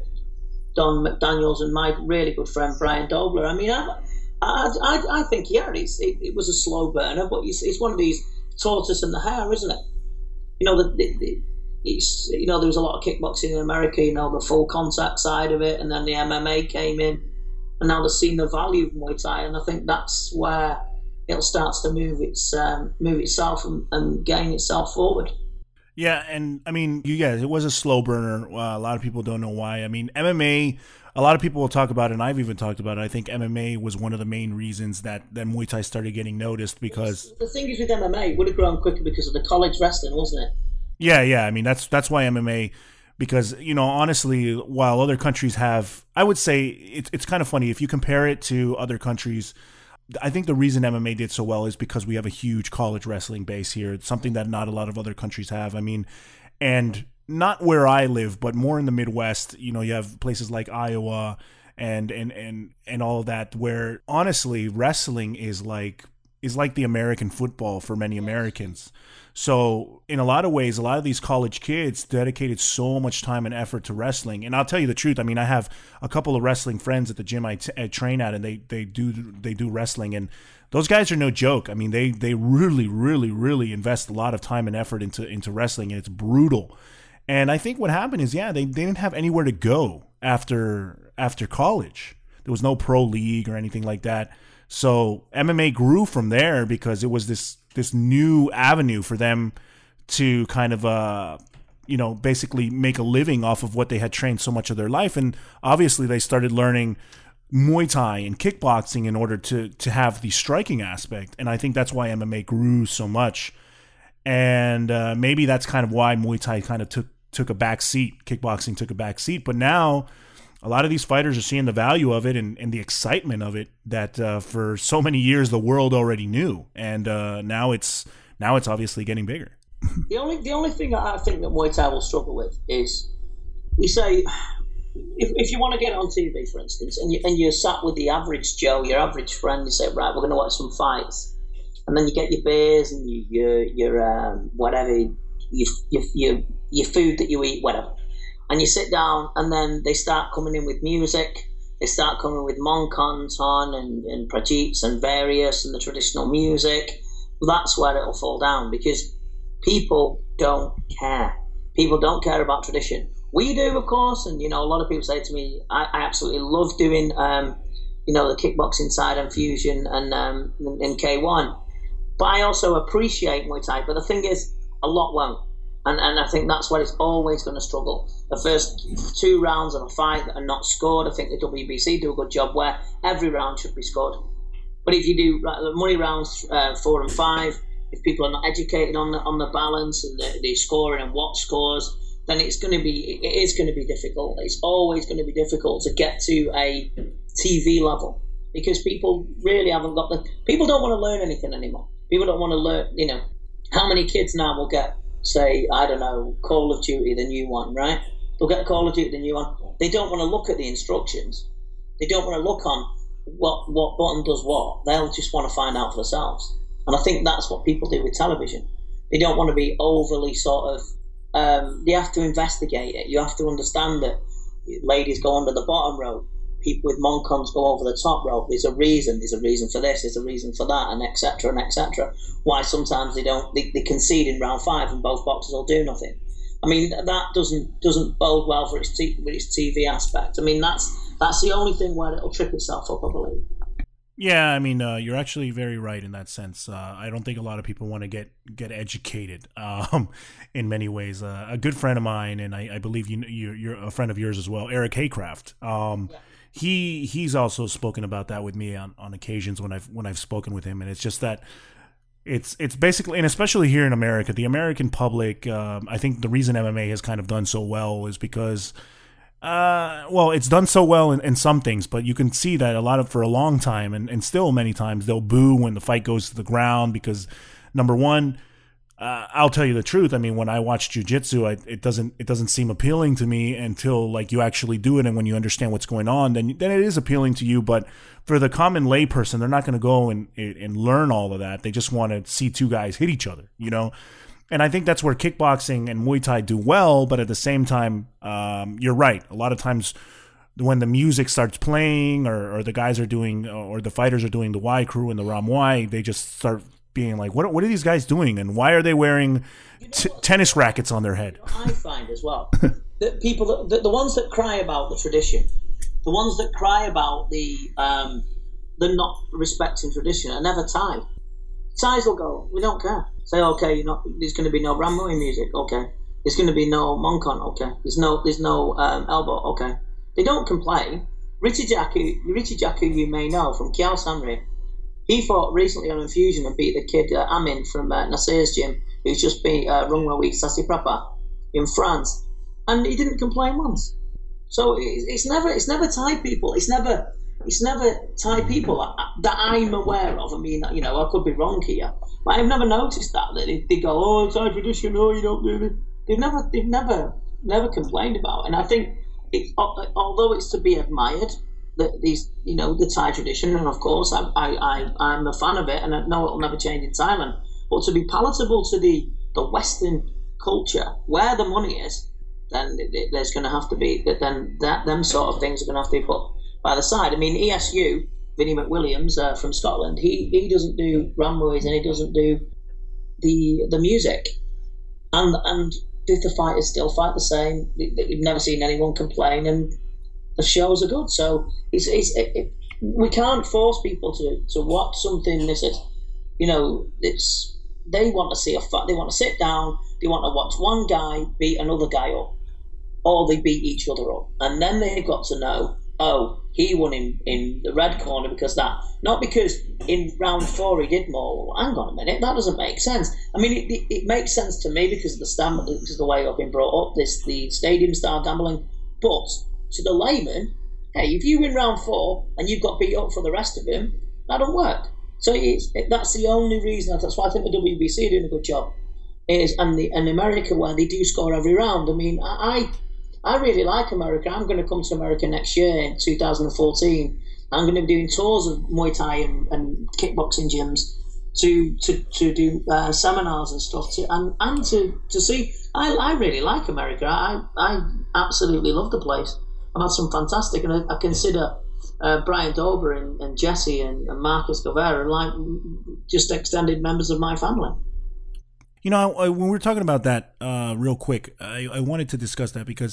Don McDaniels, and my really good friend Brian Dobler. I mean, I. I, I, I think, yeah, it's, it, it was a slow burner, but it's, it's one of these tortoise and the hare, isn't it? You know, the, the, it's you know there was a lot of kickboxing in America, you know, the full contact side of it, and then the M M A came in, and now they're seeing the value of Muay Thai, and I think that's where it starts to move its um, move itself and, and gain itself forward. Yeah, and I mean, you guys, it was a slow burner. Uh, a lot of people don't know why. I mean, M M A, a lot of people will talk about it, and I've even talked about it. I think M M A was one of the main reasons that, that Muay Thai started getting noticed because... The thing is with M M A, it would have grown quicker because of the college wrestling, wasn't it? Yeah, yeah. I mean, that's that's why M M A, because, you know, honestly, while other countries have... I would say it's it's kind of funny. If you compare it to other countries... I think the reason M M A did so well is because we have a huge college wrestling base here. It's something that not a lot of other countries have. I mean, and not where I live, but more in the Midwest, you know, you have places like Iowa and and and, and all of that, where honestly wrestling is like is like the American football for many Americans. So in a lot of ways, a lot of these college kids dedicated so much time and effort to wrestling. And I'll tell you the truth. I mean, I have a couple of wrestling friends at the gym I, t- I train at, and they, they do they do wrestling. And those guys are no joke. I mean, they they really, really, really invest a lot of time and effort into, into wrestling, and it's brutal. And I think what happened is, yeah, they, they didn't have anywhere to go after after college. There was no pro league or anything like that. So M M A grew from there because it was this this new avenue for them to kind of, uh, you know, basically make a living off of what they had trained so much of their life. And obviously they started learning Muay Thai and kickboxing in order to to have the striking aspect. And I think that's why M M A grew so much. And uh, maybe that's kind of why Muay Thai kind of took, took a back seat. Kickboxing took a back seat. But now a lot of these fighters are seeing the value of it and, and the excitement of it that uh, for so many years the world already knew, and uh, now it's now it's obviously getting bigger. The only the only thing that I think that Muay Thai will struggle with is, you say, if, if you want to get on T V, for instance, and you and you're sat with the average Joe, your average friend, you say, right, we're going to watch some fights, and then you get your beers and you, your your um, whatever, your, your your your food that you eat, whatever. And you sit down, and then they start coming in with music. They start coming with Moncons on and, and Prajeets and various and the traditional music. That's where it'll fall down, because people don't care. People don't care about tradition. We do, of course, and you know, a lot of people say to me, I, I absolutely love doing, um, you know, the kickboxing side and fusion and um, in K one. But I also appreciate Muay Thai. But the thing is, a lot won't. And, and I think that's where it's always going to struggle. The first two rounds of a fight that are not scored, I think the W B C do a good job where every round should be scored. But if you do the money rounds uh, four and five, if people are not educated on the on the balance and the, the scoring and what scores, then it's going to be it is going to be difficult. It's always going to be difficult to get to a T V level, because people really haven't got the people don't want to learn anything anymore. People don't want to learn. You know, how many kids now will get, say, I don't know, Call of Duty, the new one, right? They'll get Call of Duty, the new one. They don't want to look at the instructions. They don't want to look on what what button does what. They'll just want to find out for themselves. And I think that's what people do with television. They don't want to be overly sort of, um, they have to investigate it. You have to understand that ladies go under the bottom rope. people with Moncons go over the top rope. There's a reason. There's a reason for this. There's a reason for that, and et cetera and et cetera. Why sometimes they don't they, they concede in round five and both boxers will do nothing. I mean, that doesn't doesn't bode well for its t- with its T V aspect. I mean, that's that's the only thing where it'll trip itself up, I believe. Yeah, I mean, uh, you're actually very right in that sense. Uh, I don't think a lot of people want to get get educated um, in many ways. Uh, a good friend of mine, and I, I believe you, you're, you're a friend of yours as well, Eric Haycraft. Um, yeah. He he's also spoken about that with me on, on occasions when I've when I've spoken with him, and it's just that it's it's basically, and especially here in America, the American public. Um, I think the reason M M A has kind of done so well is because. Uh, well, it's done so well in, in some things, but you can see that a lot of for a long time, and, and still many times they'll boo when the fight goes to the ground because, number one, uh, I'll tell you the truth. I mean, when I watch jiu-jitsu, I, it doesn't it doesn't seem appealing to me until like you actually do it, and when you understand what's going on, then then it is appealing to you. But for the common layperson, they're not going to go and and learn all of that. They just want to see two guys hit each other, you know. And I think that's where kickboxing and Muay Thai do well, but at the same time, um, you're right. A lot of times when the music starts playing or, or the guys are doing, or the fighters are doing the Y crew and the Ram Y, they just start being like, what, what are these guys doing? And why are they wearing t- tennis rackets on their head? I find as well that people, the, the ones that cry about the tradition, the ones that cry about the, um, the not respecting tradition are never Thai. Thais will go, we don't care. Say, okay, you're not, there's going to be no Ram Muay music, okay. There's going to be no Moncon, okay. There's no there's no um, elbow, okay. They don't complain. Richie Jackie, Richie Jackie, you may know from Kiao Sanri, he fought recently on Infusion and beat the kid uh, Amin from uh, Nasir's gym, who's just beat uh, Rungwa Week Sassi Prapa in France, and he didn't complain once. So it's, it's never it's never Thai people. It's never. It's never Thai people that I'm aware of. I mean, you know, I could be wrong here, but I've never noticed that. That they, they go, "Oh, Thai tradition. Oh, you don't do it." They've never, they've never, never complained about it. And I think, it, although it's to be admired, that these, you know, the Thai tradition, and of course, I, I, I, I'm a fan of it, and I know it'll never change in Thailand. But to be palatable to the the Western culture, where the money is, then there's going to have to be then that them sort of things are going to have to be put by the side. I mean, E S U, Vinnie McWilliams uh, from Scotland, he he doesn't do Ram Muays and he doesn't do the the music, and and the fighters still fight the same. You've never seen anyone complain, and the shows are good. So it's it's it, it, we can't force people to, to watch something. This is, you know, it's they want to see a fight. They want to sit down. They want to watch one guy beat another guy up, or they beat each other up, and then they've got to know. Oh, he won in, in the red corner because that, not because in round four he did more. Well, hang on a minute, that doesn't make sense. I mean, it, it, it makes sense to me because of the stand, because of the way I've been brought up, this the stadium style gambling. But to the layman, hey, if you win round four and you've got beat up for the rest of him, that don't work. So it's, it, that's the only reason. That's why I think the W B C are doing a good job. Is and the and America where they do score every round. I mean, I. I I really like America. I'm going to come to America next year in two thousand fourteen. I'm going to be doing tours of Muay Thai and, and kickboxing gyms to to, to do uh, seminars and stuff to, and, and to, to see. I, I really like America. I I absolutely love the place. I've had some fantastic, and I, I consider uh, Brian Dober and, and Jesse and, and Marcus Guevara like just extended members of my family. You know, I, when we were talking about that uh, real quick, I, I wanted to discuss that because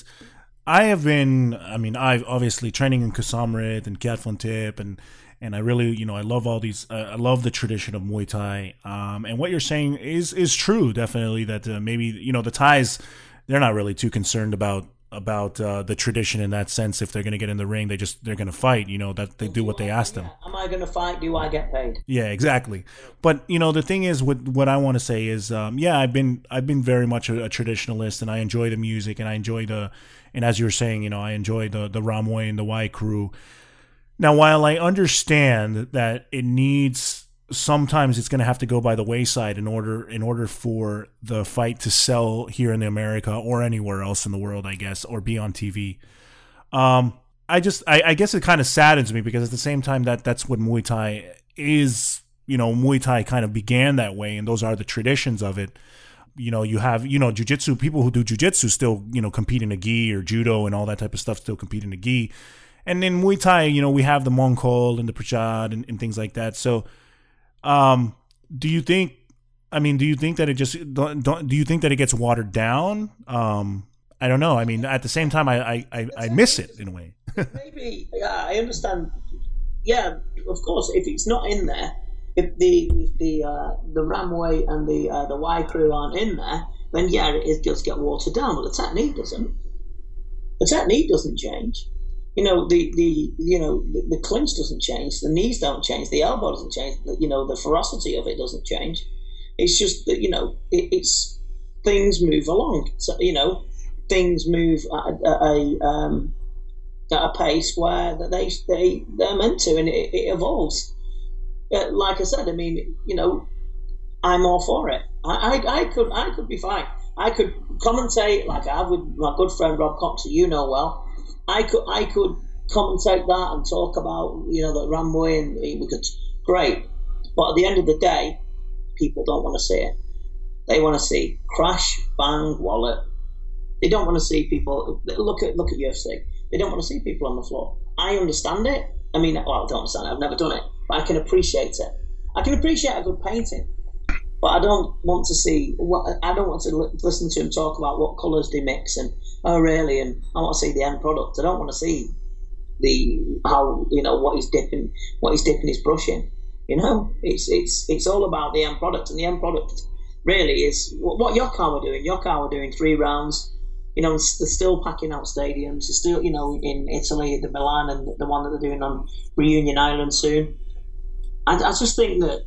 I have been, I mean, I've obviously training in Kasamrit and Kat Von Tip, and and I really, you know, I love all these, uh, I love the tradition of Muay Thai. Um, and what you're saying is is true, definitely, that uh, maybe, you know, the Thais, they're not really too concerned about about uh, the tradition in that sense. If they're going to get in the ring, they just they're going to fight. You know, that they do what they ask them. Am I going to fight? Do I get paid? Yeah, exactly. But you know, the thing is, what what I want to say is, um, yeah, I've been I've been very much a, a traditionalist, and I enjoy the music, and I enjoy the, and as you were saying, you know, I enjoy the the Ram Muay and the Y crew. Now, while I understand that it needs. Sometimes it's going to have to go by the wayside in order in order for the fight to sell here in America or anywhere else in the world, I guess, or be on T V. Um, I just, I, I guess it kind of saddens me because at the same time that that's what Muay Thai is. You know, Muay Thai kind of began that way, and those are the traditions of it. You know, you have, you know, jiu-jitsu, people who do jiu-jitsu still, you know, compete in a gi, or judo and all that type of stuff still compete in a gi. and in Muay Thai, you know, we have the Mongkol and the Prachad and, and things like that. So, um, do you think? I mean, do you think that it just don't, don't do you think that it gets watered down? Um, I don't know. I mean, at the same time, I I, I, I miss it in a way. Maybe, yeah, I understand. Yeah, of course, if it's not in there, if the if the uh, the Ramway and the uh, the Y crew aren't in there, then yeah, it, it does get watered down. But the technique doesn't. The technique doesn't change. You know, the, the you know the, the clinch doesn't change. The knees don't change. The elbow doesn't change. The, you know, the ferocity of it doesn't change. It's just that, you know, it, it's things move along. So, you know, things move at a, at a, um, at a pace where they, they, they're meant to, and it, it evolves. Uh, like I said, I mean, you know, I'm all for it. I, I, I could I could be fine. I could commentate like I have with my good friend Rob Cox, who you know well. I could I could commentate that and talk about, you know, the Ramway, and we could, great. But at the end of the day, people don't want to see it. They want to see crash, bang, wallet. They don't want to see people look at look at U F C. They don't want to see people on the floor. I understand it. I mean, well, I don't understand it. I've never done it, but I can appreciate it. I can appreciate a good painting, but I don't want to see. What I don't want to li- listen to him talk about what colours they mix and oh really, and I want to see the end product. I don't want to see the how you know what he's dipping, what he's dipping his brush in. You know, it's it's it's all about the end product, and the end product really is what, what Yokkar were doing. Yokkar were doing three rounds. You know, they're still packing out stadiums. They're still, you know, in Italy, the Milan, and the one that they're doing on Reunion Island soon. And I just think that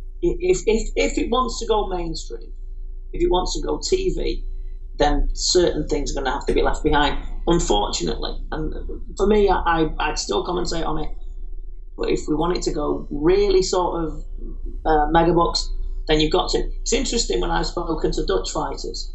if if if it wants to go mainstream, if it wants to go T V, then certain things are going to have to be left behind, unfortunately. And for me, I, I'd still commentate on it. But if we want it to go really sort of uh, megabucks, then you've got to. It's interesting when I've spoken to Dutch fighters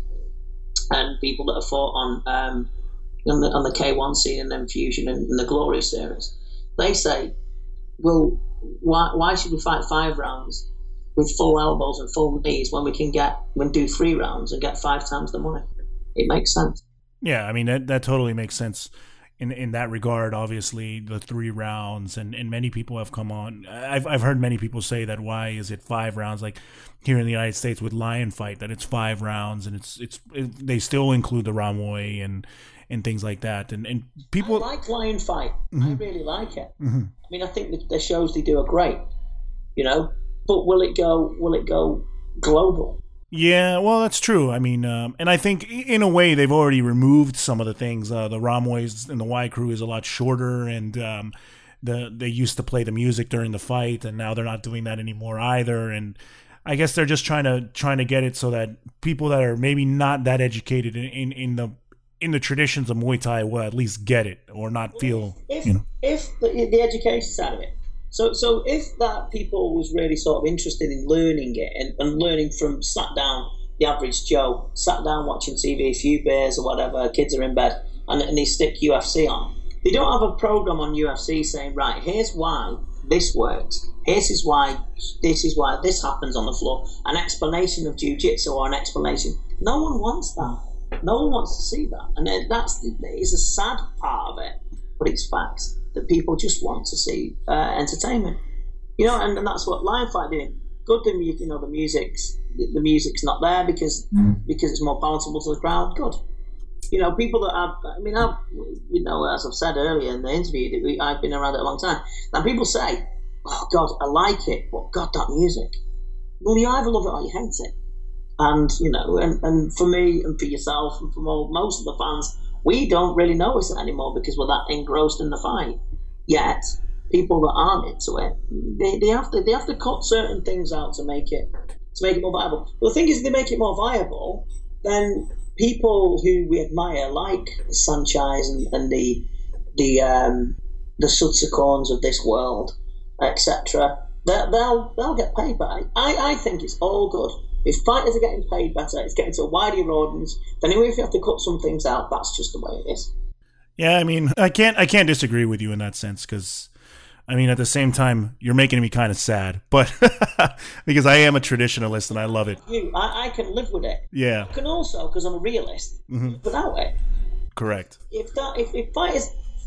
and people that have fought on um, on, the, on the K one scene and then Fusion and, and the Glory series. They say, well, why, why should we fight five rounds with full elbows and full knees when we can get when do three rounds and get five times the money? It makes sense. Yeah, I mean, that, that totally makes sense. In, in that regard, obviously, the three rounds, and, and many people have come on. I've I've heard many people say that why is it five rounds? Like here in the United States with Lion Fight, that it's five rounds, and it's it's it, they still include the Ramway and and things like that. And and people I like Lion Fight. Mm-hmm. I really like it. Mm-hmm. I mean, I think the, the shows they do are great, you know. But will it go? Will it go global? Yeah, well, that's true. I mean, um, and I think in a way they've already removed some of the things. Uh, the Ramways and the Y Crew is a lot shorter, and um, the they used to play the music during the fight, and now they're not doing that anymore either. And I guess they're just trying to trying to get it so that people that are maybe not that educated in, in, in the in the traditions of Muay Thai will at least get it or not feel. If you know. if the, the education side of it. So, so if that people was really sort of interested in learning it and, and learning from sat down, the average Joe, sat down watching T V, a few beers or whatever, kids are in bed, and, and they stick U F C on. They don't have a program on U F C saying, right, here's why this works. Here's is why this is why this happens on the floor. An explanation of jiu-jitsu or an explanation. No one wants that. No one wants to see that. And that's it's a sad part of it, but it's facts. That people just want to see uh, entertainment, you know, and, and that's what Lion Fight doing. Good, the you know the music's the music's not there because mm. because it's more palatable to the crowd. Good, you know, people that have. I mean, I've, you know, as I've said earlier in the interview, that we, I've been around it a long time. And people say, "Oh God, I like it, but God, that music." Well, you either love it or you hate it, and you know, and, and for me and for yourself and for all, most of the fans. We don't really notice it anymore because we're that engrossed in the fight. Yet, people that aren't into it, they, they have to they have to cut certain things out to make it to make it more viable. But the thing is, if they make it more viable, then people who we admire, like Sanchez and, and the the um, the Sudsakorns of this world, et cetera, they'll they'll get paid back. I, I think it's all good. If fighters are getting paid better, it's getting to a wider audience, then even if you have to cut some things out, that's just the way it is. Yeah, I mean, I can't I can't disagree with you in that sense because, I mean, at the same time, you're making me kind of sad, but because I am a traditionalist and I love it. You, I, I can live with it. Yeah. I can also, because I'm a realist, mm-hmm. without it. Correct. If that, if, if fighters,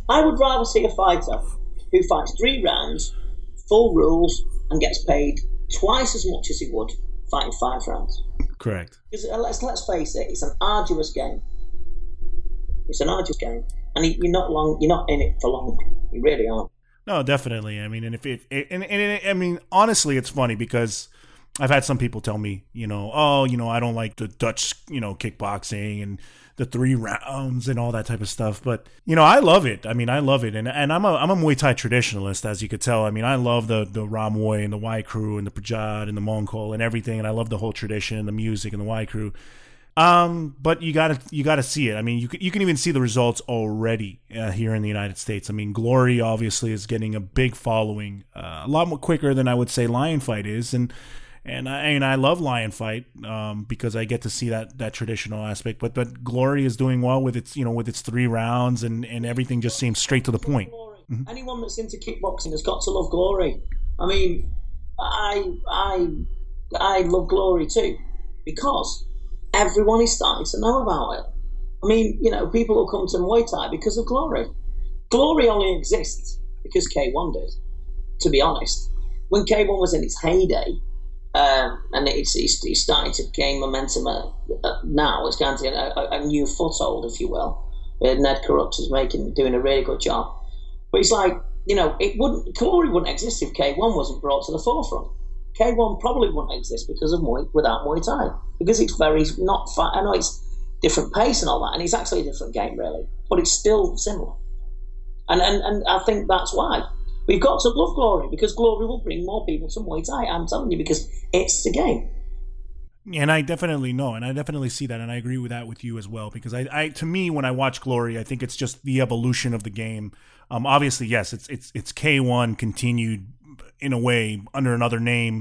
I would rather see a fighter who fights three rounds, full rules, and gets paid twice as much as he would fighting five rounds. Correct. Because uh, let's let's face it, it's an arduous game. It's an arduous game, and you're not long. You're not in it for long. You really aren't. No, definitely. I mean, and if it, and, and, and I mean, honestly, it's funny because I've had some people tell me, you know, oh, you know, I don't like the Dutch, you know, kickboxing and the three rounds and all that type of stuff. But, you know, I love it. I mean, I love it. And and I'm a I'm a Muay Thai traditionalist, as you could tell. I mean, I love the the Ra Muay and the Y Crew and the Pajad and the Mongol and everything. And I love the whole tradition, the music and the Y Crew. Um, but you gotta you gotta see it. I mean, you can, you can even see the results already uh, here in the United States. I mean, Glory obviously is getting a big following, uh, a lot more quicker than I would say Lion Fight is, and and I and I love Lion Fight um, because I get to see that that traditional aspect. But but Glory is doing well with its you know with its three rounds and, and everything just seems straight to the point. Mm-hmm. Anyone that's into kickboxing has got to love Glory. I mean, I I I love Glory too because everyone is starting to know about it. I mean, you know, people will come to Muay Thai because of Glory. Glory only exists because K one did, to be honest. When K one was in its heyday, um, and it's, it's, it's starting to gain momentum uh, uh, now, it's going to a, a new foothold, if you will. Uh, Ned Corrupt is making, doing a really good job. But it's like, you know, it wouldn't Glory wouldn't exist if K one wasn't brought to the forefront. K one probably wouldn't exist because of Muay, without Muay Thai, because it's very not fat. I know it's different pace and all that, and it's actually a different game really, but it's still similar. And and, and I think that's why we've got to love Glory, because Glory will bring more people to Muay Thai. I'm telling you, because it's the game. And I definitely know, and I definitely see that, and I agree with that with you as well. Because I, I to me, when I watch Glory, I think it's just the evolution of the game. Um, obviously, yes, it's it's it's K one continued in a way under another name,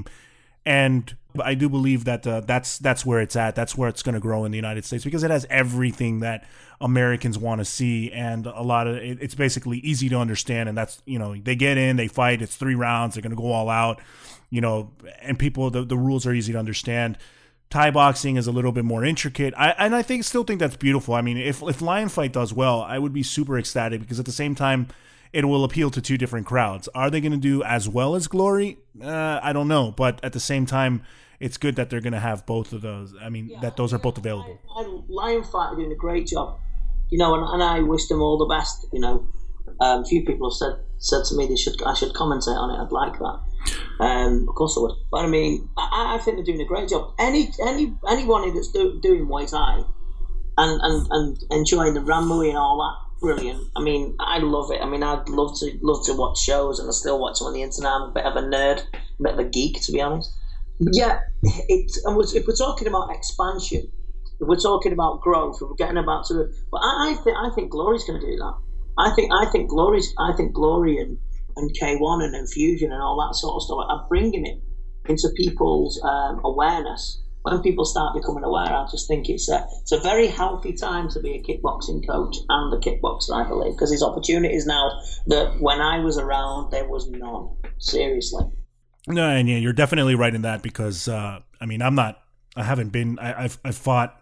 and I do believe that uh, that's that's where it's at. That's where it's going to grow in the United States because it has everything that Americans want to see, and a lot of it, it's basically easy to understand. And that's, you know, they get in, they fight, it's three rounds, they're going to go all out, you know, and people the, the rules are easy to understand. Thai boxing is a little bit more intricate, I, and I think still think that's beautiful. I mean, if if Lion Fight does well, I would be super ecstatic because at the same time, it will appeal to two different crowds. Are they going to do as well as Glory? Uh, I don't know, but at the same time, it's good that they're going to have both of those. I mean, yeah, that those are both available. I, I, Lion Fight are doing a great job, you know, and, and I wish them all the best. You know, um, a few people have said said to me they should I should commentate on it. I'd like that. Um, of course I would. But I mean, I, I think they're doing a great job. Any any anyone that's do, doing Muay Thai and, and, and enjoying the Ra Muay and all that. Brilliant. I mean, I love it. I mean, I'd love to love to watch shows, and I still watch them on the internet. I'm a bit of a nerd, a bit of a geek, to be honest. Yeah, it. And if we're talking about expansion, if we're talking about growth, if we're getting about to, but I, I think I think Glory's going to do that. I think I think Glory's I think Glory and, and K one and Infusion and all that sort of stuff are bringing it into people's um, awareness. When people start becoming aware, I just think it's a, it's a very healthy time to be a kickboxing coach and a kickboxer, I believe, because there's opportunities now that when I was around, there was none. Seriously. No, and yeah, you're definitely right in that because, uh, I mean, I'm not, I haven't been, I, I've, I've fought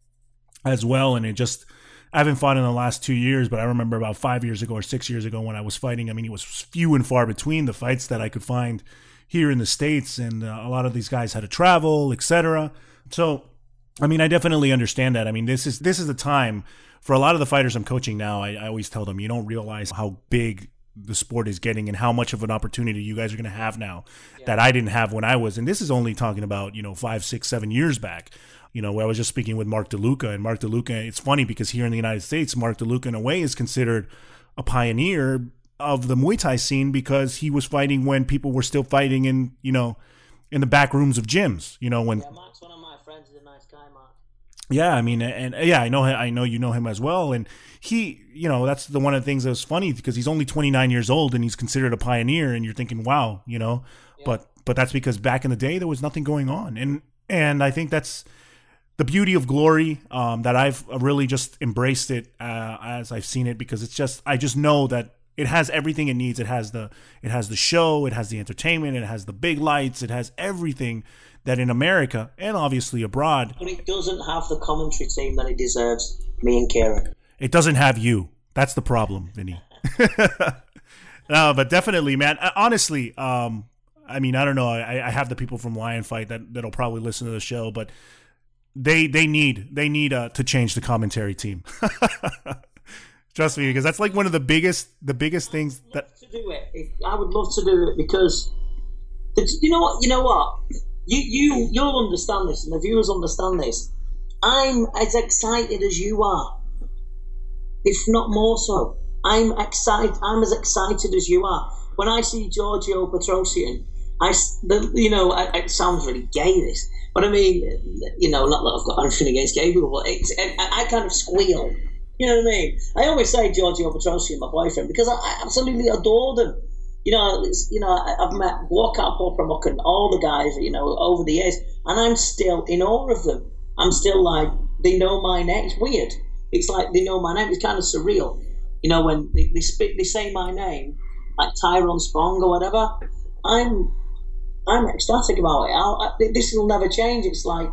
as well, and it just, I haven't fought in the last two years, but I remember about five years ago or six years ago when I was fighting, I mean, it was few and far between the fights that I could find here in the States, and uh, a lot of these guys had to travel, et cetera. So, I mean, I definitely understand that. I mean, this is this is the time for a lot of the fighters I'm coaching now. I, I always tell them, you don't realize how big the sport is getting and how much of an opportunity you guys are going to have now yeah. that I didn't have when I was. And this is only talking about, you know, five, six, seven years back. You know, where I was just speaking with Mark DeLuca, and Mark DeLuca, it's funny because here in the United States, Mark DeLuca in a way is considered a pioneer of the Muay Thai scene because he was fighting when people were still fighting in, you know, in the back rooms of gyms, you know, when. Yeah, Mark's one of my friends. He's a nice guy, Mark. Yeah, I mean, and, and yeah, I know, I know you know him as well, and he, you know, that's the one of the things that was funny because he's only twenty-nine years old and he's considered a pioneer, and you're thinking, wow, you know, yeah. but but that's because back in the day there was nothing going on, and and I think that's the beauty of Glory, um, that I've really just embraced it uh, as I've seen it, because it's just, I just know that it has everything it needs. It has the it has the show, it has the entertainment, it has the big lights, it has everything that in America and obviously abroad. But it doesn't have the commentary team that it deserves, me and Kieran. It doesn't have you. That's the problem, Vinny. No, but definitely, man. Honestly, um, I mean, I don't know. I, I have the people from Lion Fight that that'll probably listen to the show, but they they need they need uh, to change the commentary team. Trust me, because that's like one of the biggest the biggest things that to do it. If, I would love to do it because you know what you know what you you you'll understand this, and the viewers understand this. I'm as excited as you are, if not more so. I'm excited. I'm as excited as you are. When I see Giorgio Petrosian, I, the, you know, I, it sounds really gay, this, but I mean, you know, not that I've got anything against gay people, but it's, I, I kind of squeal. You know what I mean? I always say Giorgio Petrosian, my boyfriend, because I, I absolutely adore them. You know, it's, you know, I, I've met Walkout Popramuk and all the guys, you know, over the years, and I'm still in awe of them. I'm still like, they know my name. It's weird. It's like they know my name. It's kind of surreal. You know, when they, they spit, they say my name, like Tyrone Spong or whatever. I'm, I'm ecstatic about it. I, I, this will never change. It's like,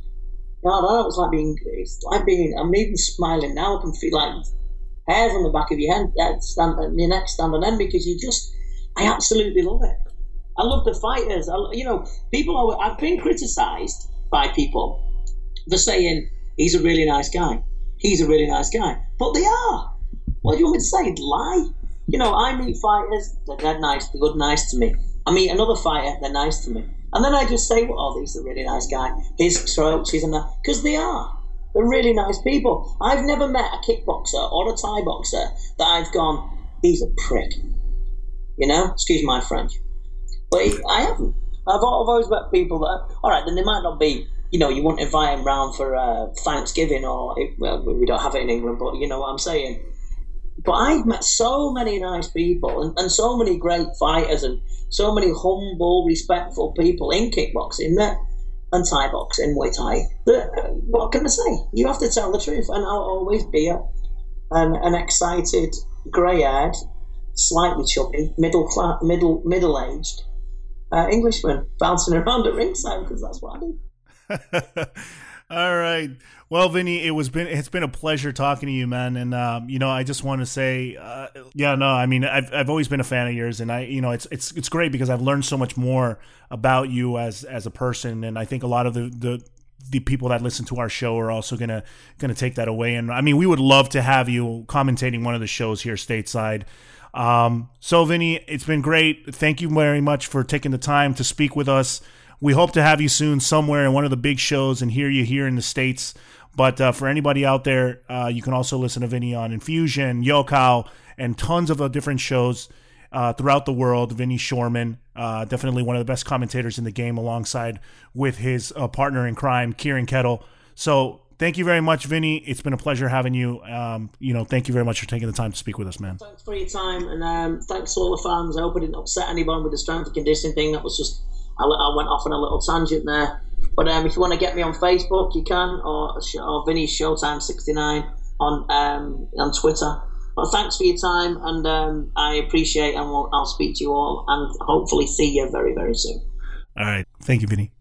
I don't know. It's like being, it's like being. I'm even smiling now. I can feel like hairs on the back of your head, stand, your neck stand on end because you just, I absolutely love it. I love the fighters. I, you know, people. Are, I've been criticised by people for saying he's a really nice guy. He's a really nice guy, but they are. What do you want me to say? Lie? You know, I meet fighters, they're dead nice, they're good, nice to me. I meet another fighter, they're nice to me. And then I just say, well, oh, he's a really nice guy. His throat, she's a nice... Because they are. They're really nice people. I've never met a kickboxer or a Thai boxer that I've gone, he's a prick. You know? Excuse my French. But I haven't. I've always met people that... All right, then they might not be... You know, you wouldn't invite them round for uh, Thanksgiving or... Well, we don't have it in England, but you know what I'm saying. But I've met so many nice people and, and so many great fighters and so many humble, respectful people in kickboxing that, and Thai boxing, Muay Thai. That, uh, what can I say? You have to tell the truth, and I'll always be a, an, an excited, grey-haired, slightly chubby, middle class, middle middle aged uh, Englishman bouncing around at ringside because that's what I do. All right. Well, Vinny, it was been it's been a pleasure talking to you, man. And um, you know, I just want to say, uh, yeah, no, I mean, I've I've always been a fan of yours, and I, you know, it's it's it's great because I've learned so much more about you as as a person, and I think a lot of the the, the people that listen to our show are also gonna gonna take that away. And I mean, we would love to have you commentating one of the shows here stateside. Um, so, Vinny, it's been great. Thank you very much for taking the time to speak with us. We hope to have you soon somewhere in one of the big shows and hear you here in the States. But uh, for anybody out there, uh, you can also listen to Vinny on Infusion, Yokow, and tons of uh, different shows uh, throughout the world. Vinny Shoreman, uh, definitely one of the best commentators in the game, alongside with his uh, partner in crime, Kieran Kettle. So thank you very much, Vinny. It's been a pleasure having you. Um, you know, thank you very much for taking the time to speak with us, man. Thanks for your time, and um, thanks to all the fans. I hope I didn't upset anyone with the strength and conditioning thing. That was just, I, I went off on a little tangent there. But um, if you want to get me on Facebook, you can, or, or Vinny Showtime sixty-nine on um, on Twitter. Well, thanks for your time, and um, I appreciate, and we'll, I'll speak to you all, and hopefully see you very, very soon. All right. Thank you, Vinny.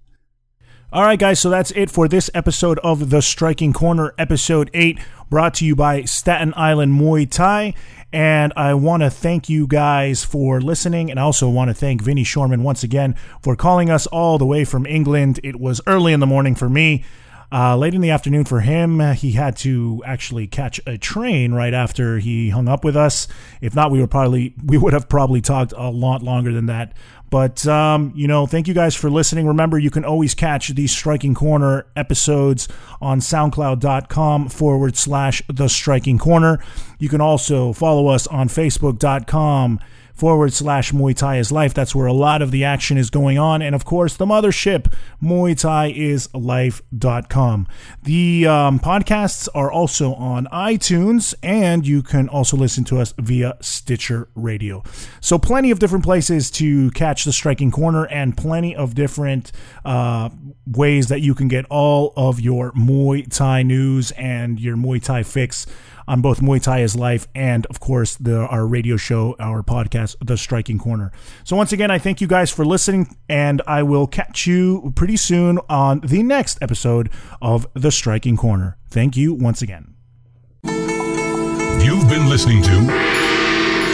All right, guys, so that's it for this episode of The Striking Corner, episode eight, brought to you by Staten Island Muay Thai. And I want to thank you guys for listening, and I also want to thank Vinny Shoreman once again for calling us all the way from England. It was early in the morning for me, uh, late in the afternoon for him. He had to actually catch a train right after he hung up with us. If not, we would probably we would have probably talked a lot longer than that. But, um, you know, thank you guys for listening. Remember, you can always catch these Striking Corner episodes on soundcloud.com forward slash The Striking Corner. You can also follow us on facebook.com forward slash Muay Thai is Life. That's where a lot of the action is going on. And, of course, the mothership, Muay Thai is life dot com. The um, podcasts are also on iTunes, and you can also listen to us via Stitcher Radio. So plenty of different places to catch The Striking Corner, and plenty of different uh, ways that you can get all of your Muay Thai news and your Muay Thai fix on both Muay Thai is Life and, of course, the our radio show, our podcast, The Striking Corner. So once again, I thank you guys for listening, and I will catch you pretty soon on the next episode of The Striking Corner. Thank you once again. You've been listening to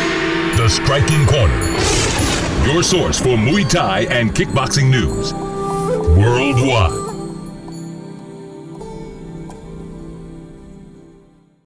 The Striking Corner, your source for Muay Thai and kickboxing news worldwide.